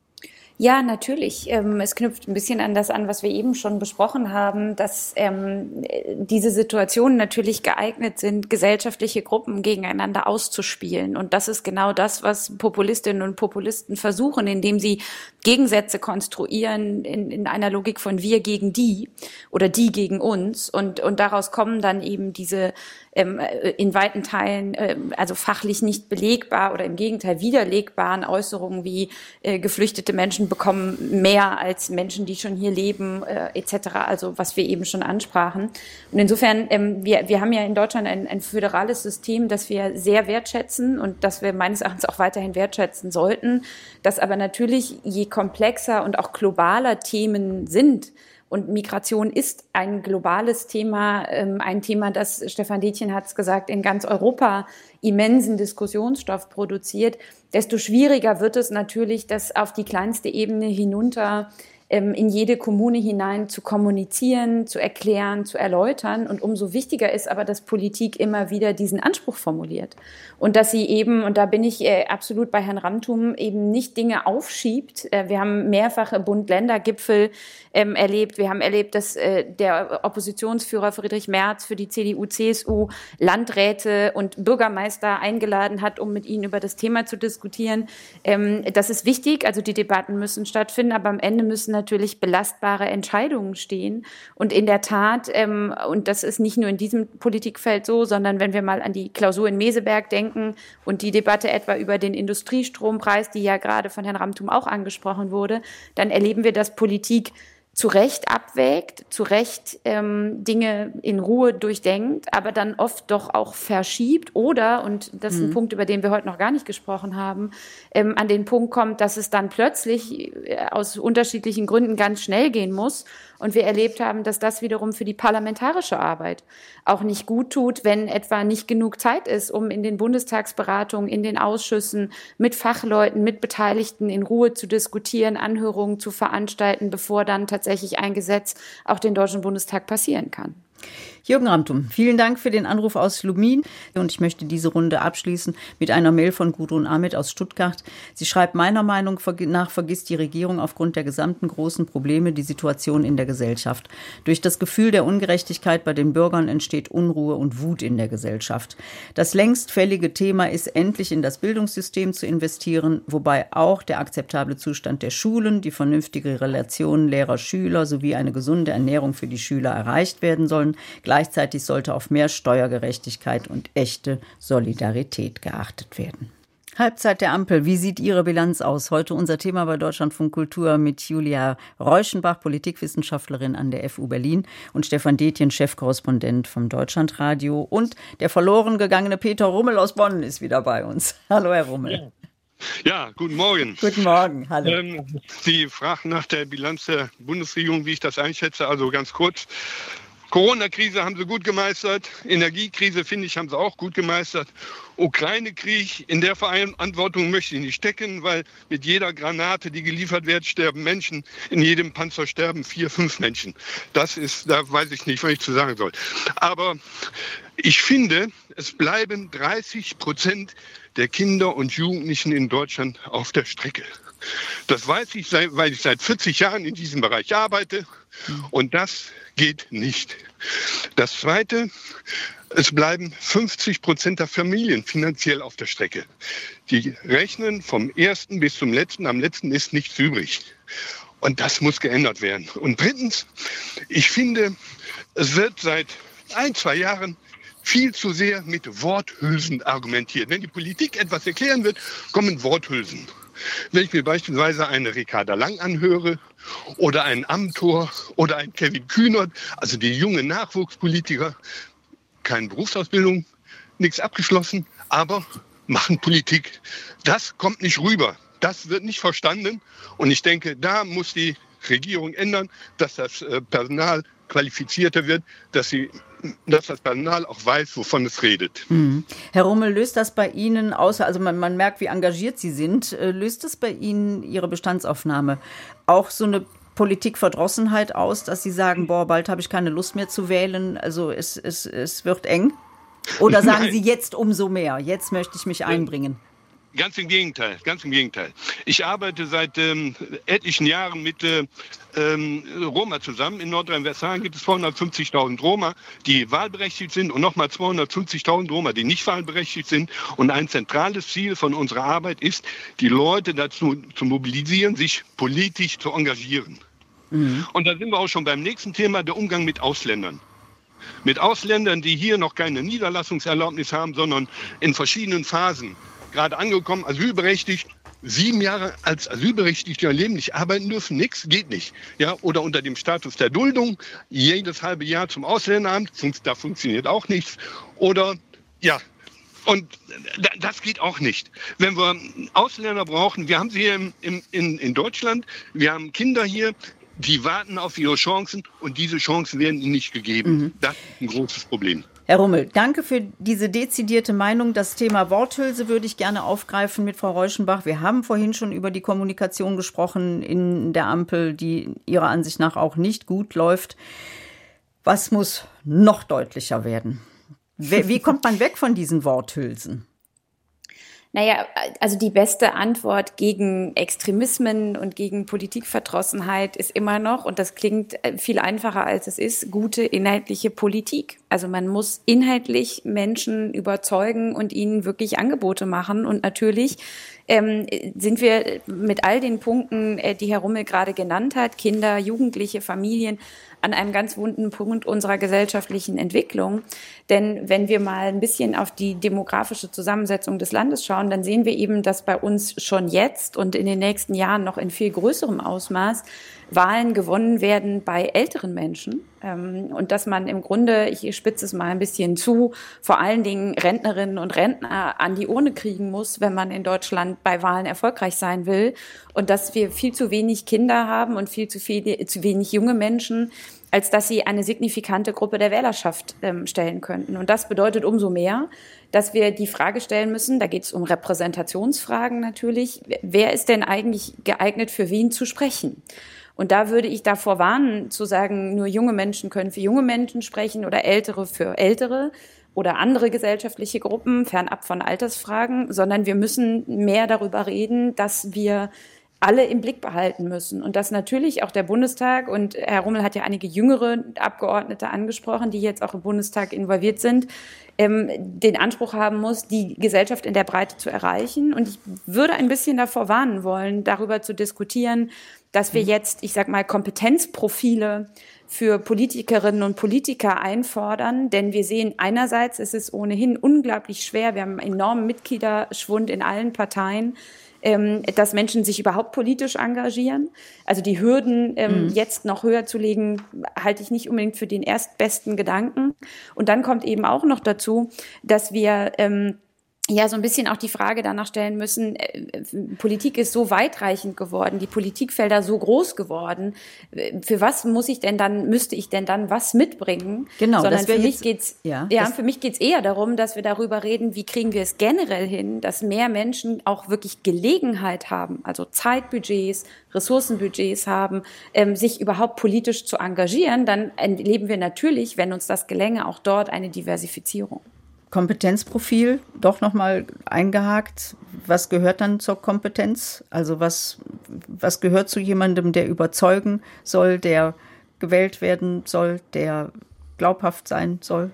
Ja, natürlich. Ähm, es knüpft ein bisschen an das an, was wir eben schon besprochen haben, dass ähm, diese Situationen natürlich geeignet sind, gesellschaftliche Gruppen gegeneinander auszuspielen. Und das ist genau das, was Populistinnen und Populisten versuchen, indem sie Gegensätze konstruieren in, in einer Logik von wir gegen die oder die gegen uns. Und, und daraus kommen dann eben diese ähm, in weiten Teilen ähm, also fachlich nicht belegbar oder im Gegenteil widerlegbaren Äußerungen wie äh, geflüchtete Menschen bekommen mehr als Menschen, die schon hier leben, äh, et cetera. Also was wir eben schon ansprachen. Und insofern, ähm, wir, wir haben ja in Deutschland ein, ein föderales System, das wir sehr wertschätzen und das wir meines Erachtens auch weiterhin wertschätzen sollten, das aber natürlich, je komplexer und auch globaler Themen sind, und Migration ist ein globales Thema, ähm, ein Thema, das, Stefan Detjen hat es gesagt, in ganz Europa immensen Diskussionsstoff produziert, desto schwieriger wird es natürlich, das auf die kleinste Ebene hinunter ähm, in jede Kommune hinein zu kommunizieren, zu erklären, zu erläutern. Und umso wichtiger ist aber, dass Politik immer wieder diesen Anspruch formuliert. Und dass sie eben, und da bin ich äh, absolut bei Herrn Ramthun, eben nicht Dinge aufschiebt. Äh, wir haben mehrfache Bund-Länder-Gipfel ähm, erlebt. Wir haben erlebt, dass äh, der Oppositionsführer Friedrich Merz für die C D U, C S U Landräte und Bürgermeister eingeladen hat, um mit ihnen über das Thema zu diskutieren. Ähm, das ist wichtig, also die Debatten müssen stattfinden, aber am Ende müssen natürlich belastbare Entscheidungen stehen. Und in der Tat, ähm, und das ist nicht nur in diesem Politikfeld so, sondern wenn wir mal an die Klausur in Meseberg denken und die Debatte etwa über den Industriestrompreis, die ja gerade von Herrn Ramthun auch angesprochen wurde, dann erleben wir, dass Politik zu Recht abwägt, zu Recht ähm, Dinge in Ruhe durchdenkt, aber dann oft doch auch verschiebt oder, und das ist ein mhm. Punkt, über den wir heute noch gar nicht gesprochen haben, ähm, an den Punkt kommt, dass es dann plötzlich äh, aus unterschiedlichen Gründen ganz schnell gehen muss. Und wir erlebt haben, dass das wiederum für die parlamentarische Arbeit auch nicht gut tut, wenn etwa nicht genug Zeit ist, um in den Bundestagsberatungen, in den Ausschüssen mit Fachleuten, mit Beteiligten in Ruhe zu diskutieren, Anhörungen zu veranstalten, bevor dann tatsächlich ein Gesetz auch den Deutschen Bundestag passieren kann. Jürgen Ramtum, vielen Dank für den Anruf aus Lumin. Und ich möchte diese Runde abschließen mit einer Mail von Gudrun Ahmed aus Stuttgart. Sie schreibt, meiner Meinung nach vergisst die Regierung aufgrund der gesamten großen Probleme die Situation in der Gesellschaft. Durch das Gefühl der Ungerechtigkeit bei den Bürgern entsteht Unruhe und Wut in der Gesellschaft. Das längst fällige Thema ist, endlich in das Bildungssystem zu investieren, wobei auch der akzeptable Zustand der Schulen, die vernünftige Relation Lehrer-Schüler sowie eine gesunde Ernährung für die Schüler erreicht werden sollen. Gleichzeitig sollte auf mehr Steuergerechtigkeit und echte Solidarität geachtet werden. Halbzeit der Ampel. Wie sieht Ihre Bilanz aus? Heute unser Thema bei Deutschlandfunk Kultur mit Julia Reuschenbach, Politikwissenschaftlerin an der F U Berlin, und Stefan Detjen, Chefkorrespondent vom Deutschlandradio. Und der verloren gegangene Peter Rummel aus Bonn ist wieder bei uns. Hallo, Herr Rummel. Ja. Ja, guten Morgen. Guten Morgen, hallo. Ähm, Sie fragen nach der Bilanz der Bundesregierung, wie ich das einschätze. Also ganz kurz. Corona-Krise haben sie gut gemeistert. Energiekrise, finde ich, haben sie auch gut gemeistert. Ukraine-Krieg, in der Verantwortung möchte ich nicht stecken, weil mit jeder Granate, die geliefert wird, sterben Menschen. In jedem Panzer sterben vier, fünf Menschen. Das ist, da weiß ich nicht, was ich zu sagen soll. Aber ich finde, es bleiben dreißig Prozent der Kinder und Jugendlichen in Deutschland auf der Strecke. Das weiß ich, weil ich seit vierzig Jahren in diesem Bereich arbeite. Und das geht nicht. Das Zweite, es bleiben fünfzig Prozent der Familien finanziell auf der Strecke. Die rechnen vom ersten bis zum letzten. Am letzten ist nichts übrig. Und das muss geändert werden. Und drittens, ich finde, es wird seit ein, zwei Jahren viel zu sehr mit Worthülsen argumentiert. Wenn die Politik etwas erklären wird, kommen Worthülsen. Wenn ich mir beispielsweise eine Ricarda Lang anhöre oder einen Amthor oder einen Kevin Kühnert, also die jungen Nachwuchspolitiker, keine Berufsausbildung, nichts abgeschlossen, aber machen Politik. Das kommt nicht rüber. Das wird nicht verstanden. Und ich denke, da muss die Regierung ändern, dass das Personal qualifizierter wird, dass sie dass das Personal auch weiß, wovon es redet. Mhm. Herr Rummel, löst das bei Ihnen, außer, also man, man merkt, wie engagiert Sie sind, löst das bei Ihnen, Ihre Bestandsaufnahme, auch so eine Politikverdrossenheit aus, dass Sie sagen, boah, bald habe ich keine Lust mehr zu wählen, also es, es, es wird eng? Oder sagen Nein. Sie jetzt umso mehr, jetzt möchte ich mich einbringen? Ganz im Gegenteil, ganz im Gegenteil. Ich arbeite seit ähm, etlichen Jahren mit äh, ähm, Roma zusammen. In Nordrhein-Westfalen gibt es zweihundertfünfzigtausend Roma, die wahlberechtigt sind, und nochmal zweihundertfünfzigtausend Roma, die nicht wahlberechtigt sind. Und ein zentrales Ziel von unserer Arbeit ist, die Leute dazu zu mobilisieren, sich politisch zu engagieren. Mhm. Und da sind wir auch schon beim nächsten Thema, der Umgang mit Ausländern. Mit Ausländern, die hier noch keine Niederlassungserlaubnis haben, sondern in verschiedenen Phasen gerade angekommen, asylberechtigt, sieben Jahre als Asylberechtigter leben, nicht arbeiten dürfen, nichts, geht nicht. Ja, oder unter dem Status der Duldung, jedes halbe Jahr zum Ausländeramt, da funktioniert auch nichts. Oder, ja, und das geht auch nicht. Wenn wir Ausländer brauchen, wir haben sie hier in, in, in Deutschland, wir haben Kinder hier, die warten auf ihre Chancen, und diese Chancen werden ihnen nicht gegeben. Mhm. Das ist ein großes Problem. Herr Rummel, danke für diese dezidierte Meinung. Das Thema Worthülse würde ich gerne aufgreifen mit Frau Reuschenbach. Wir haben vorhin schon über die Kommunikation gesprochen in der Ampel, die Ihrer Ansicht nach auch nicht gut läuft. Was muss noch deutlicher werden? Wie kommt man weg von diesen Worthülsen? Naja, also die beste Antwort gegen Extremismen und gegen Politikverdrossenheit ist immer noch, und das klingt viel einfacher als es ist, gute inhaltliche Politik. Also man muss inhaltlich Menschen überzeugen und ihnen wirklich Angebote machen. Und natürlich ähm, sind wir mit all den Punkten, äh, die Herr Rummel gerade genannt hat, Kinder, Jugendliche, Familien, an einem ganz wunden Punkt unserer gesellschaftlichen Entwicklung. Denn wenn wir mal ein bisschen auf die demografische Zusammensetzung des Landes schauen, dann sehen wir eben, dass bei uns schon jetzt und in den nächsten Jahren noch in viel größerem Ausmaß Wahlen gewonnen werden bei älteren Menschen ähm, und dass man im Grunde, ich spitze es mal ein bisschen zu, vor allen Dingen Rentnerinnen und Rentner an die Urne kriegen muss, wenn man in Deutschland bei Wahlen erfolgreich sein will und dass wir viel zu wenig Kinder haben und viel zu, viel, zu wenig junge Menschen, als dass sie eine signifikante Gruppe der Wählerschaft ähm, stellen könnten. Und das bedeutet umso mehr, dass wir die Frage stellen müssen, da geht es um Repräsentationsfragen natürlich, wer ist denn eigentlich geeignet, für wen zu sprechen? Und da würde ich davor warnen, zu sagen, nur junge Menschen können für junge Menschen sprechen oder Ältere für Ältere oder andere gesellschaftliche Gruppen, fernab von Altersfragen, sondern wir müssen mehr darüber reden, dass wir alle im Blick behalten müssen und dass natürlich auch der Bundestag, und Herr Rummel hat ja einige jüngere Abgeordnete angesprochen, die jetzt auch im Bundestag involviert sind, ähm, den Anspruch haben muss, die Gesellschaft in der Breite zu erreichen. Und ich würde ein bisschen davor warnen wollen, darüber zu diskutieren, dass wir jetzt, ich sag mal, Kompetenzprofile für Politikerinnen und Politiker einfordern, denn wir sehen einerseits, es ist ohnehin unglaublich schwer, wir haben einen enormen Mitgliederschwund in allen Parteien, dass Menschen sich überhaupt politisch engagieren. Also die Hürden ähm, mhm. jetzt noch höher zu legen, halte ich nicht unbedingt für den erstbesten Gedanken. Und dann kommt eben auch noch dazu, dass wir ähm, ja so ein bisschen auch die Frage danach stellen müssen, äh, Politik ist so weitreichend geworden, die Politikfelder so groß geworden, für was muss ich denn dann, müsste ich denn dann was mitbringen? Genau, sondern für mich jetzt, geht's, ja, ja, für mich geht's eher darum, dass wir darüber reden, wie kriegen wir es generell hin, dass mehr Menschen auch wirklich Gelegenheit haben, also Zeitbudgets, Ressourcenbudgets haben, ähm, sich überhaupt politisch zu engagieren, dann erleben wir natürlich, wenn uns das gelänge, auch dort eine Diversifizierung. Kompetenzprofil, doch nochmal eingehakt. Was gehört dann zur Kompetenz? Also was, was gehört zu jemandem, der überzeugen soll, der gewählt werden soll, der glaubhaft sein soll?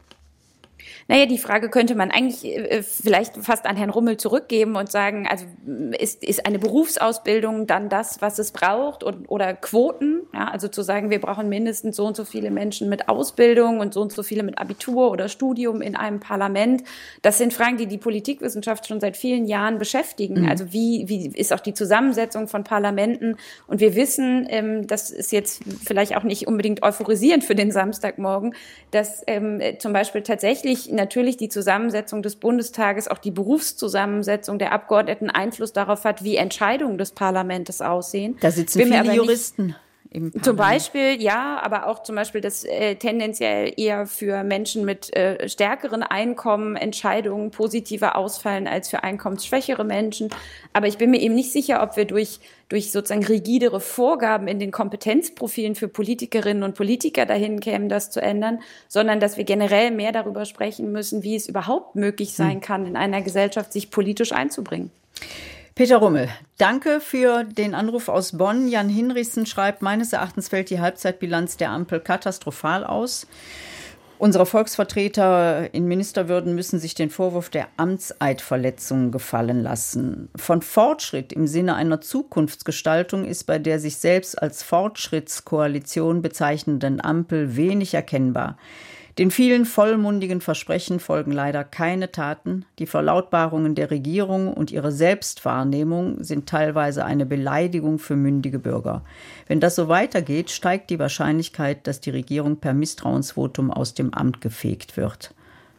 Naja, die Frage könnte man eigentlich äh, vielleicht fast an Herrn Rummel zurückgeben und sagen, also ist, ist eine Berufsausbildung dann das, was es braucht und, oder Quoten? Ja, also zu sagen, wir brauchen mindestens so und so viele Menschen mit Ausbildung und so und so viele mit Abitur oder Studium in einem Parlament. Das sind Fragen, die die Politikwissenschaft schon seit vielen Jahren beschäftigen. Mhm. Also wie, wie ist auch die Zusammensetzung von Parlamenten? Und wir wissen, ähm, das ist jetzt vielleicht auch nicht unbedingt euphorisierend für den Samstagmorgen, dass ähm, zum Beispiel tatsächlich natürlich die Zusammensetzung des Bundestages, auch die Berufszusammensetzung der Abgeordneten Einfluss darauf hat, wie Entscheidungen des Parlaments aussehen. Da sitzen viele Juristen. Zum Beispiel, ja, aber auch zum Beispiel, dass äh, tendenziell eher für Menschen mit äh, stärkeren Einkommen Entscheidungen positiver ausfallen als für einkommensschwächere Menschen. Aber ich bin mir eben nicht sicher, ob wir durch durch sozusagen rigidere Vorgaben in den Kompetenzprofilen für Politikerinnen und Politiker dahin kämen, das zu ändern, sondern dass wir generell mehr darüber sprechen müssen, wie es überhaupt möglich sein kann, in einer Gesellschaft sich politisch einzubringen. Peter Rummel, danke für den Anruf aus Bonn. Jan Hinrichsen schreibt, meines Erachtens fällt die Halbzeitbilanz der Ampel katastrophal aus. Unsere Volksvertreter in Ministerwürden müssen sich den Vorwurf der Amtseidverletzung gefallen lassen. Von Fortschritt im Sinne einer Zukunftsgestaltung ist bei der sich selbst als Fortschrittskoalition bezeichnenden Ampel wenig erkennbar. Den vielen vollmundigen Versprechen folgen leider keine Taten. Die Verlautbarungen der Regierung und ihre Selbstwahrnehmung sind teilweise eine Beleidigung für mündige Bürger. Wenn das so weitergeht, steigt die Wahrscheinlichkeit, dass die Regierung per Misstrauensvotum aus dem Amt gefegt wird.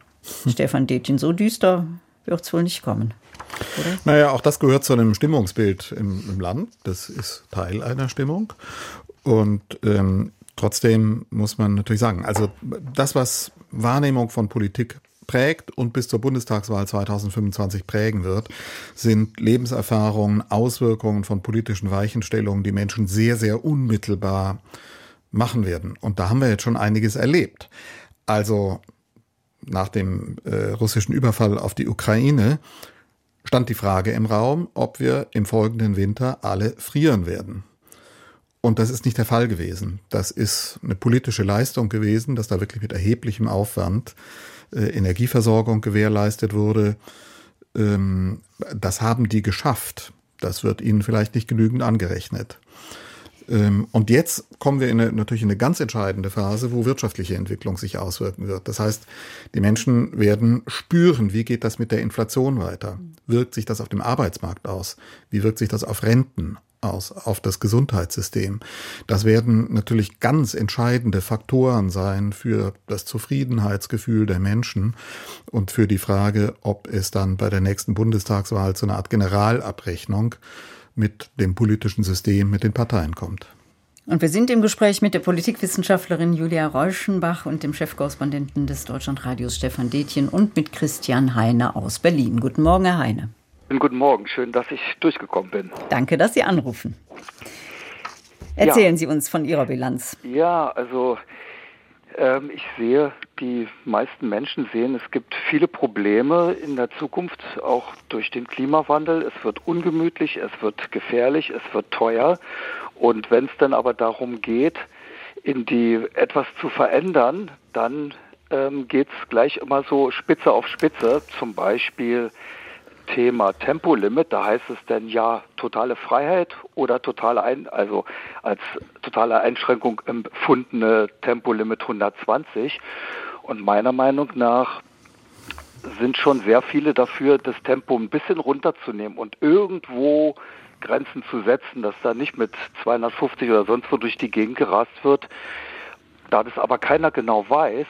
Stefan Detjen, so düster wird es wohl nicht kommen, oder? Naja, auch das gehört zu einem Stimmungsbild im, im Land. Das ist Teil einer Stimmung. Und ähm, trotzdem muss man natürlich sagen, also das, was Wahrnehmung von Politik prägt und bis zur Bundestagswahl zweitausendfünfundzwanzig prägen wird, sind Lebenserfahrungen, Auswirkungen von politischen Weichenstellungen, die Menschen sehr, sehr unmittelbar machen werden. Und da haben wir jetzt schon einiges erlebt. Also nach dem äh, russischen Überfall auf die Ukraine stand die Frage im Raum, ob wir im folgenden Winter alle frieren werden. Und das ist nicht der Fall gewesen. Das ist eine politische Leistung gewesen, dass da wirklich mit erheblichem Aufwand äh, Energieversorgung gewährleistet wurde. Ähm, das haben die geschafft. Das wird ihnen vielleicht nicht genügend angerechnet. Ähm, und jetzt kommen wir in eine, natürlich in eine ganz entscheidende Phase, wo wirtschaftliche Entwicklung sich auswirken wird. Das heißt, die Menschen werden spüren, wie geht das mit der Inflation weiter? Wirkt sich das auf dem Arbeitsmarkt aus? Wie wirkt sich das auf Renten aus auf das Gesundheitssystem. Das werden natürlich ganz entscheidende Faktoren sein für das Zufriedenheitsgefühl der Menschen und für die Frage, ob es dann bei der nächsten Bundestagswahl zu einer Art Generalabrechnung mit dem politischen System, mit den Parteien kommt. Und wir sind im Gespräch mit der Politikwissenschaftlerin Julia Reuschenbach und dem Chefkorrespondenten des Deutschlandradios Stefan Detjen und mit Christian Heine aus Berlin. Guten Morgen, Herr Heine. Guten Morgen, schön, dass ich durchgekommen bin. Danke, dass Sie anrufen. Erzählen ja. Sie uns von Ihrer Bilanz. Ja, also ähm, ich sehe, die meisten Menschen sehen, es gibt viele Probleme in der Zukunft, auch durch den Klimawandel. Es wird ungemütlich, es wird gefährlich, es wird teuer. Und wenn es dann aber darum geht, in die etwas zu verändern, dann ähm, geht es gleich immer so Spitze auf Spitze. Zum Beispiel Thema Tempolimit, da heißt es dann ja totale Freiheit oder totale Ein also als totale Einschränkung empfundene Tempolimit hundertzwanzig. Und meiner Meinung nach sind schon sehr viele dafür, das Tempo ein bisschen runterzunehmen und irgendwo Grenzen zu setzen, dass da nicht mit zweihundertfünfzig oder sonst wo durch die Gegend gerast wird. Da das aber keiner genau weiß,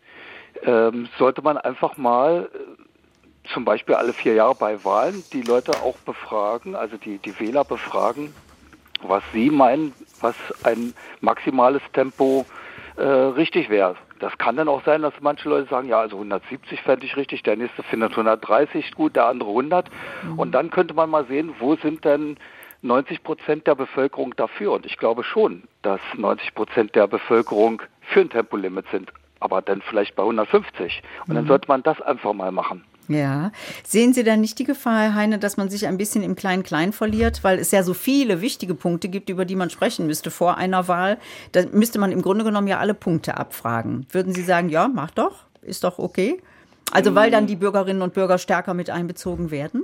ähm, sollte man einfach mal äh, zum Beispiel alle vier Jahre bei Wahlen die Leute auch befragen, also die, die Wähler befragen, was sie meinen, was ein maximales Tempo äh, richtig wäre. Das kann dann auch sein, dass manche Leute sagen, ja, also hundertsiebzig fände ich richtig, der nächste findet hundertdreißig gut, der andere hundert. Mhm. Und dann könnte man mal sehen, wo sind denn neunzig Prozent der Bevölkerung dafür? Und ich glaube schon, dass neunzig Prozent der Bevölkerung für ein Tempolimit sind, aber dann vielleicht bei hundertfünfzig. Und mhm. dann sollte man das einfach mal machen. Ja. Sehen Sie da nicht die Gefahr, Herr Heine, dass man sich ein bisschen im Klein-Klein verliert, weil es ja so viele wichtige Punkte gibt, über die man sprechen müsste vor einer Wahl? Da müsste man im Grunde genommen ja alle Punkte abfragen. Würden Sie sagen, ja, mach doch, ist doch okay? Also weil dann die Bürgerinnen und Bürger stärker mit einbezogen werden?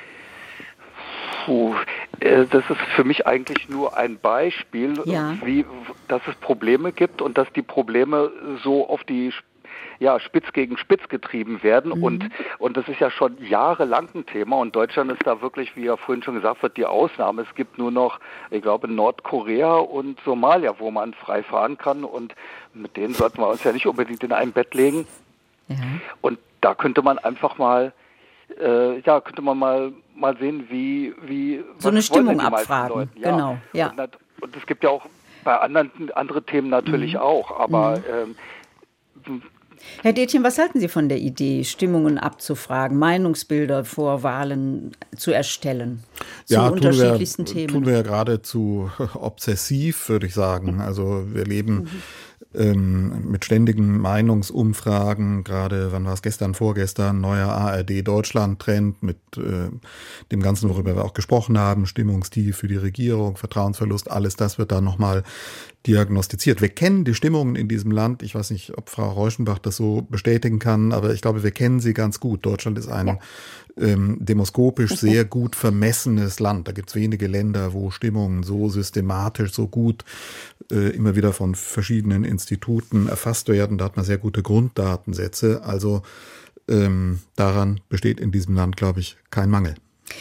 Puh, das ist für mich eigentlich nur ein Beispiel, ja. wie, dass es Probleme gibt und dass die Probleme so auf die ja, spitz gegen spitz getrieben werden. Mhm. Und, und das ist ja schon jahrelang ein Thema. Und Deutschland ist da wirklich, wie ja vorhin schon gesagt wird, die Ausnahme. Es gibt nur noch, ich glaube, Nordkorea und Somalia, wo man frei fahren kann. Und mit denen sollten wir uns ja nicht unbedingt in ein Bett legen. Ja. Und da könnte man einfach mal, äh, ja, könnte man mal, mal sehen, wie, wie, so eine Stimmung abfragen. Ja. Genau, ja. Und, und es gibt ja auch bei anderen, andere Themen natürlich mhm. auch, aber, mhm. ähm, Herr Detjen, was halten Sie von der Idee, Stimmungen abzufragen, Meinungsbilder vor Wahlen zu erstellen zu ja, unterschiedlichsten tun wir, Themen? Tun wir ja geradezu obsessiv, würde ich sagen. Also wir leben mhm. ähm, mit ständigen Meinungsumfragen, gerade, wann war es, gestern, vorgestern, neuer A R D-Deutschland-Trend mit äh, dem Ganzen, worüber wir auch gesprochen haben, Stimmungstief für die Regierung, Vertrauensverlust, alles das wird dann nochmal diagnostiziert. Wir kennen die Stimmungen in diesem Land. Ich weiß nicht, ob Frau Reuschenbach das so bestätigen kann, aber ich glaube, wir kennen sie ganz gut. Deutschland ist ein ja. ähm, demoskopisch sehr gut vermessenes Land. Da gibt es wenige Länder, wo Stimmungen so systematisch, so gut äh, immer wieder von verschiedenen Instituten erfasst werden. Da hat man sehr gute Grunddatensätze. Also ähm, daran besteht in diesem Land, glaube ich, kein Mangel.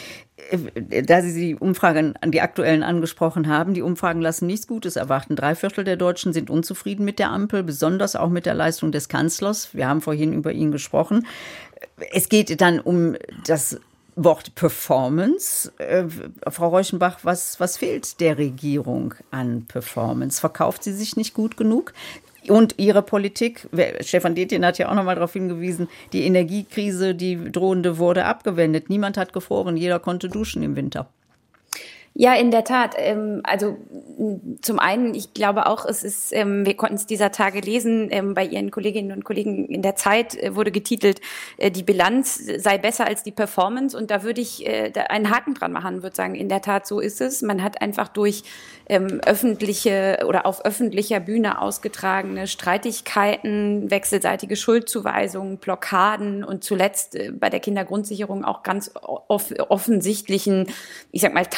Da Sie die Umfragen, die aktuellen angesprochen haben, die Umfragen lassen nichts Gutes erwarten. Drei Viertel der Deutschen sind unzufrieden mit der Ampel, besonders auch mit der Leistung des Kanzlers. Wir haben vorhin über ihn gesprochen. Es geht dann um das Wort Performance. Äh, Frau Reuschenbach, was, was fehlt der Regierung an Performance? Verkauft sie sich nicht gut genug? Und Ihre Politik, Stefan Detjen hat ja auch noch mal darauf hingewiesen, die Energiekrise, die drohende, wurde abgewendet. Niemand hat gefroren, jeder konnte duschen im Winter. Ja, in der Tat. Also zum einen, ich glaube auch, es ist, wir konnten es dieser Tage lesen, bei Ihren Kolleginnen und Kollegen in der Zeit wurde getitelt, die Bilanz sei besser als die Performance. Und da würde ich einen Haken dran machen, würde sagen, in der Tat, so ist es. Man hat einfach durch öffentliche oder auf öffentlicher Bühne ausgetragene Streitigkeiten, wechselseitige Schuldzuweisungen, Blockaden und zuletzt bei der Kindergrundsicherung auch ganz off- offensichtlichen, ich sag mal, Tauschgeschäfte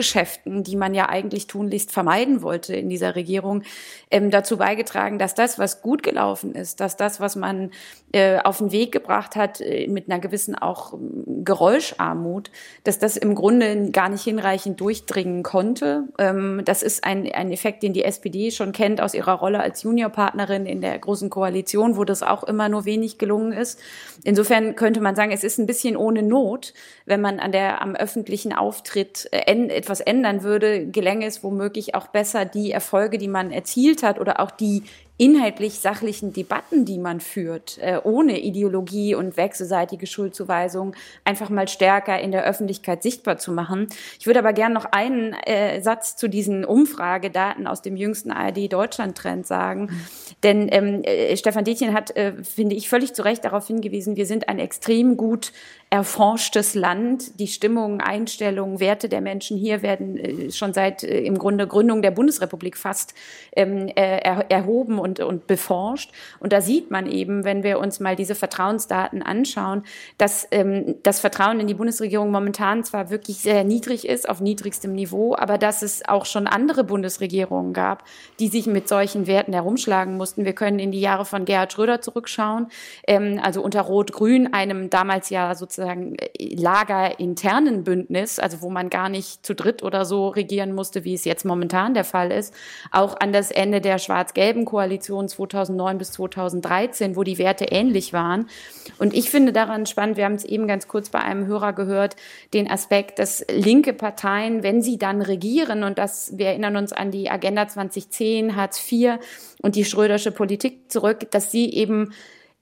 Lobbygeschäften, die man ja eigentlich tunlichst vermeiden wollte in dieser Regierung, ähm, dazu beigetragen, dass das, was gut gelaufen ist, dass das, was man äh, auf den Weg gebracht hat, äh, mit einer gewissen auch ähm, Geräuscharmut, dass das im Grunde gar nicht hinreichend durchdringen konnte. Ähm, das ist ein, ein Effekt, den die S P D schon kennt aus ihrer Rolle als Juniorpartnerin in der Großen Koalition, wo das auch immer nur wenig gelungen ist. Insofern könnte man sagen, es ist ein bisschen ohne Not, wenn man an der, am öffentlichen Auftritt äh, etwas ändern würde, gelänge es womöglich auch besser, die Erfolge, die man erzielt hat oder auch die inhaltlich sachlichen Debatten, die man führt, äh, ohne Ideologie und wechselseitige Schuldzuweisung, einfach mal stärker in der Öffentlichkeit sichtbar zu machen. Ich würde aber gerne noch einen äh, Satz zu diesen Umfragedaten aus dem jüngsten A R D-Deutschland-Trend sagen. Denn ähm, äh, Stefan Detjen hat, äh, finde ich, völlig zu Recht darauf hingewiesen, wir sind ein extrem gut erforschtes Land. Die Stimmungen, Einstellungen, Werte der Menschen hier werden äh, schon seit äh, im Grunde Gründung der Bundesrepublik fast ähm, äh, er, erhoben und, und beforscht. Und da sieht man eben, wenn wir uns mal diese Vertrauensdaten anschauen, dass ähm, das Vertrauen in die Bundesregierung momentan zwar wirklich sehr niedrig ist, auf niedrigstem Niveau, aber dass es auch schon andere Bundesregierungen gab, die sich mit solchen Werten herumschlagen mussten. Wir können in die Jahre von Gerhard Schröder zurückschauen, ähm, also unter Rot-Grün, einem damals ja sozusagen lagerinternen Bündnis, also wo man gar nicht zu dritt oder so regieren musste, wie es jetzt momentan der Fall ist, auch an das Ende der schwarz-gelben Koalition zweitausendneun bis zweitausenddreizehn, wo die Werte ähnlich waren. Und ich finde daran spannend, wir haben es eben ganz kurz bei einem Hörer gehört, den Aspekt, dass linke Parteien, wenn sie dann regieren, und das, wir erinnern uns an die Agenda zwanzig zehn, Hartz vier und die Schrödersche Politik zurück, dass sie eben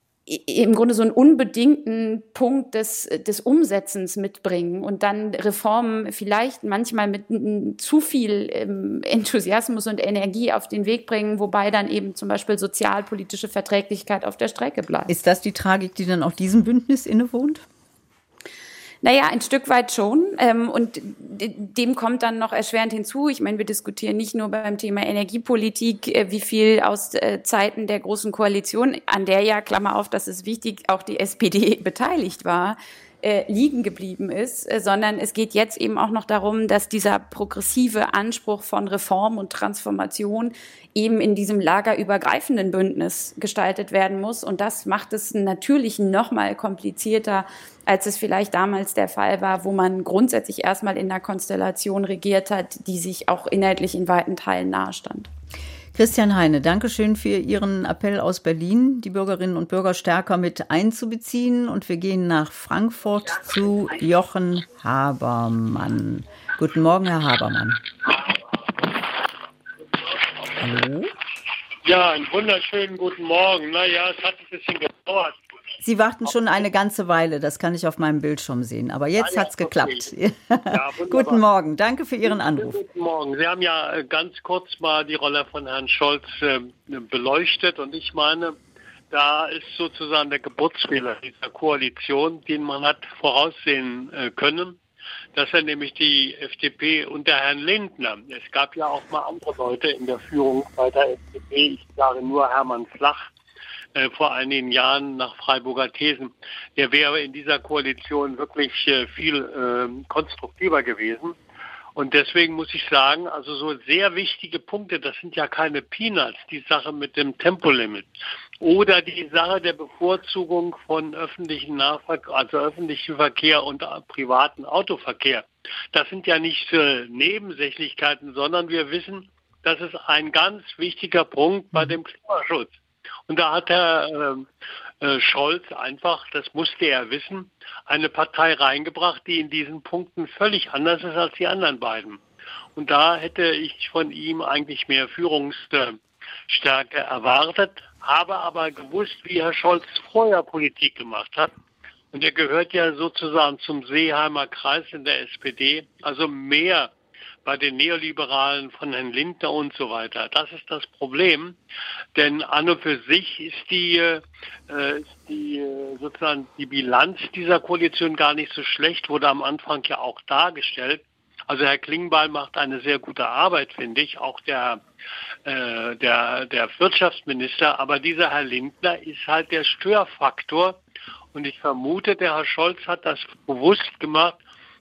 im Grunde so einen unbedingten Punkt des, des Umsetzens mitbringen und dann Reformen vielleicht manchmal mit zu viel ähm, Enthusiasmus und Energie auf den Weg bringen, wobei dann eben zum Beispiel sozialpolitische Verträglichkeit auf der Strecke bleibt. Ist das die Tragik, die dann auch diesem Bündnis innewohnt? Naja, ein Stück weit schon. Ähm, und dem kommt dann noch erschwerend hinzu. Ich meine, wir diskutieren nicht nur beim Thema Energiepolitik, äh, wie viel aus äh, Zeiten der Großen Koalition, an der ja, Klammer auf, das ist wichtig, auch die S P D beteiligt war, äh, liegen geblieben ist, äh, sondern es geht jetzt eben auch noch darum, dass dieser progressive Anspruch von Reform und Transformation eben in diesem lagerübergreifenden Bündnis gestaltet werden muss. Und das macht es natürlich noch mal komplizierter, als es vielleicht damals der Fall war, wo man grundsätzlich erstmal in einer Konstellation regiert hat, die sich auch inhaltlich in weiten Teilen nahestand. Christian Heine, danke schön für Ihren Appell aus Berlin, die Bürgerinnen und Bürger stärker mit einzubeziehen. Und wir gehen nach Frankfurt zu Jochen Habermann. Guten Morgen, Herr Habermann. Hallo? Ja, einen wunderschönen guten Morgen. Naja, es hat ein bisschen gedauert. Sie warten schon eine ganze Weile, das kann ich auf meinem Bildschirm sehen. Aber jetzt ah, ja, hat es geklappt. Okay. Ja, guten Morgen, danke für Ihren Anruf. Guten Morgen. Sie haben ja ganz kurz mal die Rolle von Herrn Scholz äh, beleuchtet. Und ich meine, da ist sozusagen der Geburtsfehler dieser Koalition, den man hat voraussehen äh, können, dass er nämlich die F D P unter Herrn Lindner, es gab ja auch mal andere Leute in der Führung bei der F D P, ich sage nur Hermann Flach, äh, vor einigen Jahren nach Freiburger Thesen, der wäre in dieser Koalition wirklich äh, viel äh, konstruktiver gewesen. Und deswegen muss ich sagen, also so sehr wichtige Punkte, das sind ja keine Peanuts, die Sache mit dem Tempolimit oder die Sache der Bevorzugung von öffentlichen Nahverkehr, also öffentlichen Verkehr und privaten Autoverkehr. Das sind ja nicht äh, Nebensächlichkeiten, sondern wir wissen, das ist ein ganz wichtiger Punkt bei dem Klimaschutz. Und da hat Herr äh, äh, Scholz einfach, das musste er wissen, eine Partei reingebracht, die in diesen Punkten völlig anders ist als die anderen beiden. Und da hätte ich von ihm eigentlich mehr Führungsstärke erwartet, habe aber gewusst, wie Herr Scholz vorher Politik gemacht hat. Und er gehört ja sozusagen zum Seeheimer Kreis in der S P D, also mehr bei den Neoliberalen von Herrn Lindner und so weiter. Das ist das Problem, denn an und für sich ist die, äh, ist die sozusagen die Bilanz dieser Koalition gar nicht so schlecht, wurde am Anfang ja auch dargestellt. Also Herr Klingbeil macht eine sehr gute Arbeit, finde ich, auch der, äh, der, der Wirtschaftsminister. Aber dieser Herr Lindner ist halt der Störfaktor. Und ich vermute, der Herr Scholz hat das bewusst gemacht,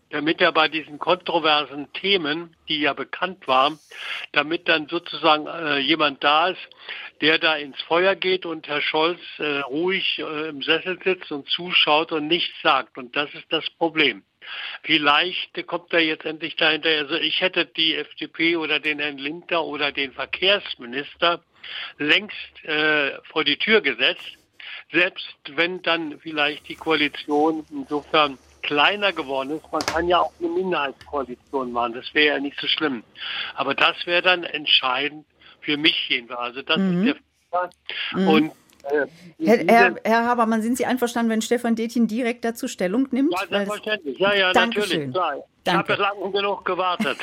damit er bei diesen kontroversen Themen, die ja bekannt waren, damit dann sozusagen äh, jemand da ist, der da ins Feuer geht und Herr Scholz äh, ruhig äh, im Sessel sitzt und zuschaut und nichts sagt. Und das ist das Problem. Vielleicht kommt er jetzt endlich dahinter. Also ich hätte die F D P oder den Herrn Lindner oder den Verkehrsminister längst äh, vor die Tür gesetzt, selbst wenn dann vielleicht die Koalition insofern kleiner geworden ist. Man kann ja auch eine Minderheitskoalition machen, das wäre ja nicht so schlimm. Aber das wäre dann entscheidend für mich jedenfalls. Also das mhm. ist der Fall. Mhm. Und Herr, Herr, Herr Habermann, sind Sie einverstanden, wenn Stefan Detjen direkt dazu Stellung nimmt? Ja, selbstverständlich. Ja, ja, Dankeschön. natürlich. Klar. Ich Danke. habe lange genug gewartet.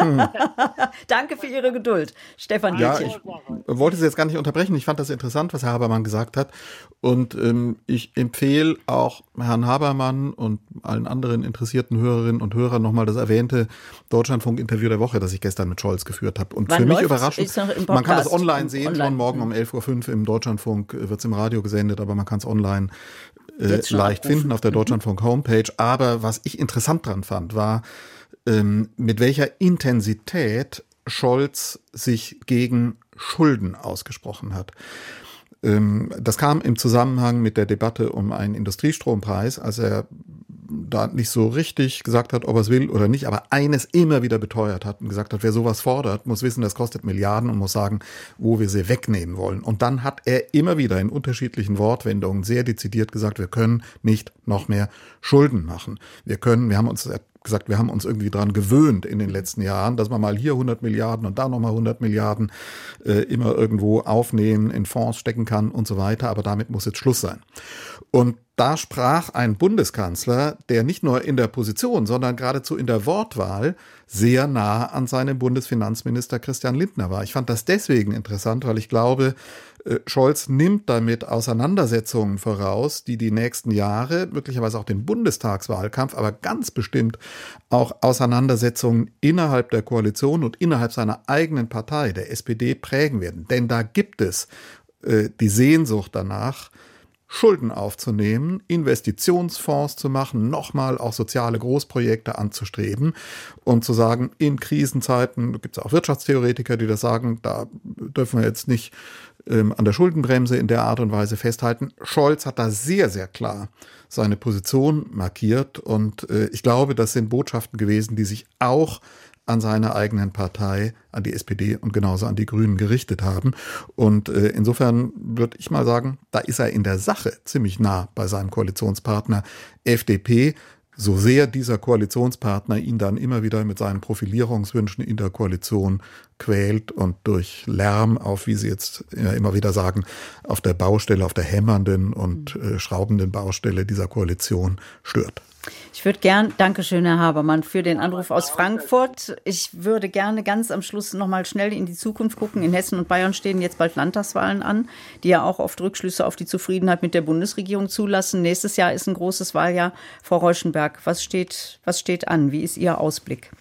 Danke für Ihre Geduld, Stefan Ja, Detjen. ich wollte Sie jetzt gar nicht unterbrechen. Ich fand das interessant, was Herr Habermann gesagt hat. Und ähm, ich empfehle auch Herrn Habermann und allen anderen interessierten Hörerinnen und Hörern nochmal das erwähnte Deutschlandfunk-Interview der Woche, das ich gestern mit Scholz geführt habe. Und Wann für mich läuft's? überraschend, Ist noch im man kann das Podcast. online sehen, Online. schon morgen um elf Uhr fünf im Deutschlandfunk wird es im Radio gesendet, aber man kann es online äh, Jetzt schon leicht abrufen. finden auf der Deutschlandfunk-Homepage. Aber was ich interessant dran fand, war, ähm, mit welcher Intensität Scholz sich gegen Schulden ausgesprochen hat. Ähm, das kam im Zusammenhang mit der Debatte um einen Industriestrompreis, als er da nicht so richtig gesagt hat, ob er es will oder nicht, aber eines immer wieder beteuert hat und gesagt hat, wer sowas fordert, muss wissen, das kostet Milliarden und muss sagen, wo wir sie wegnehmen wollen. Und dann hat er immer wieder in unterschiedlichen Wortwendungen sehr dezidiert gesagt, wir können nicht noch mehr Schulden machen. Wir können, wir haben uns gesagt, wir haben uns irgendwie dran gewöhnt in den letzten Jahren, dass man mal hier hundert Milliarden und da nochmal hundert Milliarden äh, immer irgendwo aufnehmen, in Fonds stecken kann und so weiter. Aber damit muss jetzt Schluss sein. Und da sprach ein Bundeskanzler, der nicht nur in der Position, sondern geradezu in der Wortwahl sehr nah an seinem Bundesfinanzminister Christian Lindner war. Ich fand das deswegen interessant, weil ich glaube, Scholz nimmt damit Auseinandersetzungen voraus, die die nächsten Jahre, möglicherweise auch den Bundestagswahlkampf, aber ganz bestimmt auch Auseinandersetzungen innerhalb der Koalition und innerhalb seiner eigenen Partei, der S P D, prägen werden. Denn da gibt es äh, die Sehnsucht danach, Schulden aufzunehmen, Investitionsfonds zu machen, nochmal auch soziale Großprojekte anzustreben und zu sagen, in Krisenzeiten, da gibt es auch Wirtschaftstheoretiker, die das sagen, da dürfen wir jetzt nicht ähm, an der Schuldenbremse in der Art und Weise festhalten. Scholz hat da sehr, sehr klar seine Position markiert und äh, ich glaube, das sind Botschaften gewesen, die sich auch an seiner eigenen Partei, an die S P D und genauso an die Grünen gerichtet haben. Und äh, insofern würde ich mal sagen, da ist er in der Sache ziemlich nah bei seinem Koalitionspartner F D P, so sehr dieser Koalitionspartner ihn dann immer wieder mit seinen Profilierungswünschen in der Koalition quält und durch Lärm auf, wie Sie jetzt immer wieder sagen, auf der Baustelle, auf der hämmernden und äh, schraubenden Baustelle dieser Koalition stört. Ich würde gern, Dankeschön, Herr Habermann, für den Anruf aus Frankfurt. Ich würde gerne ganz am Schluss noch mal schnell in die Zukunft gucken. In Hessen und Bayern stehen jetzt bald Landtagswahlen an, die ja auch oft Rückschlüsse auf die Zufriedenheit mit der Bundesregierung zulassen. Nächstes Jahr ist ein großes Wahljahr. Frau Reuschenberg, was steht, was steht an? Wie ist Ihr Ausblick?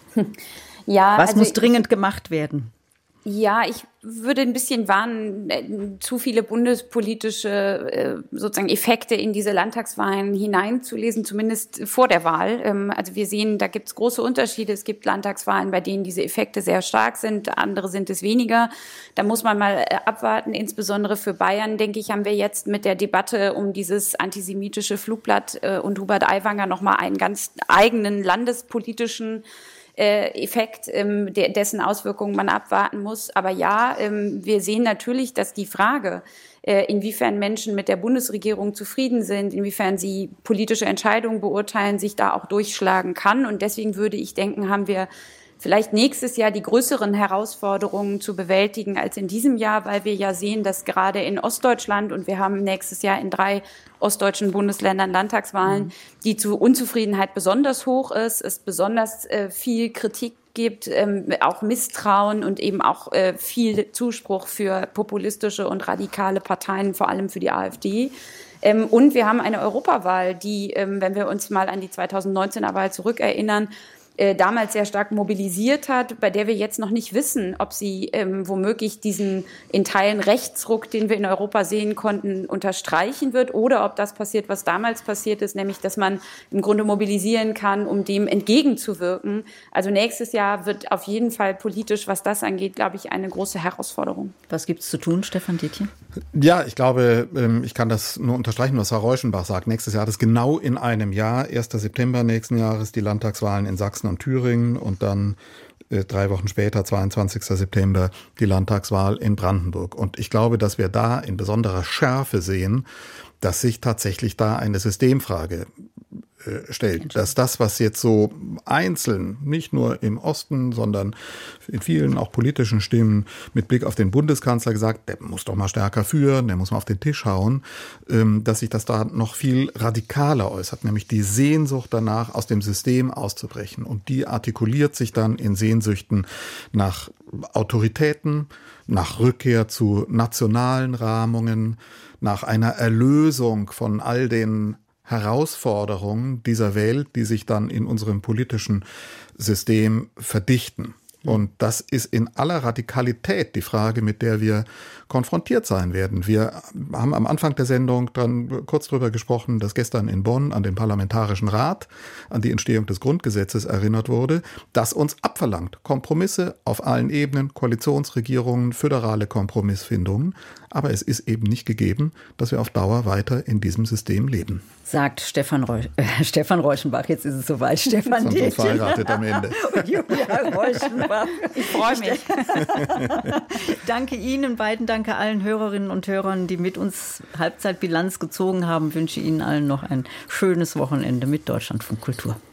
Ja, was also muss dringend gemacht werden? Ja, ich würde ein bisschen warnen, zu viele bundespolitische sozusagen Effekte in diese Landtagswahlen hineinzulesen, zumindest vor der Wahl. Also wir sehen, da gibt es große Unterschiede. Es gibt Landtagswahlen, bei denen diese Effekte sehr stark sind, andere sind es weniger. Da muss man mal abwarten. Insbesondere für Bayern, denke ich, haben wir jetzt mit der Debatte um dieses antisemitische Flugblatt und Hubert Aiwanger nochmal einen ganz eigenen landespolitischen Effekt, ähm, de- dessen Auswirkungen man abwarten muss. Aber ja, ähm, wir sehen natürlich, dass die Frage, äh, inwiefern Menschen mit der Bundesregierung zufrieden sind, inwiefern sie politische Entscheidungen beurteilen, sich da auch durchschlagen kann. Und deswegen würde ich denken, haben wir vielleicht nächstes Jahr die größeren Herausforderungen zu bewältigen als in diesem Jahr, weil wir ja sehen, dass gerade in Ostdeutschland, und wir haben nächstes Jahr in drei ostdeutschen Bundesländern Landtagswahlen, mhm. die zu Unzufriedenheit besonders hoch ist, es besonders äh, viel Kritik gibt, ähm, auch Misstrauen und eben auch äh, viel Zuspruch für populistische und radikale Parteien, vor allem für die AfD. Ähm, und wir haben eine Europawahl, die, ähm, wenn wir uns mal an die zweitausendneunzehner Wahl zurückerinnern, äh, damals sehr stark mobilisiert hat, bei der wir jetzt noch nicht wissen, ob sie ähm, womöglich diesen in Teilen Rechtsruck, den wir in Europa sehen konnten, unterstreichen wird oder ob das passiert, was damals passiert ist, nämlich dass man im Grunde mobilisieren kann, um dem entgegenzuwirken. Also nächstes Jahr wird auf jeden Fall politisch, was das angeht, glaube ich, eine große Herausforderung. Was gibt es zu tun, Stefan Detjen? Ja, ich glaube, ich kann das nur unterstreichen, was Herr Reuschenbach sagt. Nächstes Jahr, das ist genau in einem Jahr, erster September nächsten Jahres, die Landtagswahlen in Sachsen und Thüringen und dann äh, drei Wochen später, zweiundzwanzigster September, die Landtagswahl in Brandenburg. Und ich glaube, dass wir da in besonderer Schärfe sehen, dass sich tatsächlich da eine Systemfrage äh, stellt. Dass das, was jetzt so einzeln, nicht nur im Osten, sondern in vielen auch politischen Stimmen mit Blick auf den Bundeskanzler gesagt, der muss doch mal stärker führen, der muss mal auf den Tisch hauen, ähm, dass sich das da noch viel radikaler äußert, nämlich die Sehnsucht danach, aus dem System auszubrechen. Und die artikuliert sich dann in Sehnsüchten nach Autoritäten, nach Rückkehr zu nationalen Rahmungen, nach einer Erlösung von all den Herausforderungen dieser Welt, die sich dann in unserem politischen System verdichten. Und das ist in aller Radikalität die Frage, mit der wir konfrontiert sein werden. Wir haben am Anfang der Sendung dann kurz drüber gesprochen, dass gestern in Bonn an den Parlamentarischen Rat, an die Entstehung des Grundgesetzes erinnert wurde, das uns abverlangt. Kompromisse auf allen Ebenen, Koalitionsregierungen, föderale Kompromissfindungen. Aber es ist eben nicht gegeben, dass wir auf Dauer weiter in diesem System leben. Sagt Stefan, Reu äh, Stefan Reuschenbach. Jetzt ist es soweit. Stefan Detjen. Sind verheiratet am Ende. Und Julia Reuschenbach. Ich freue mich. Danke Ihnen beiden, danke allen Hörerinnen und Hörern, die mit uns Halbzeitbilanz gezogen haben. Ich wünsche Ihnen allen noch ein schönes Wochenende mit Deutschlandfunk Kultur.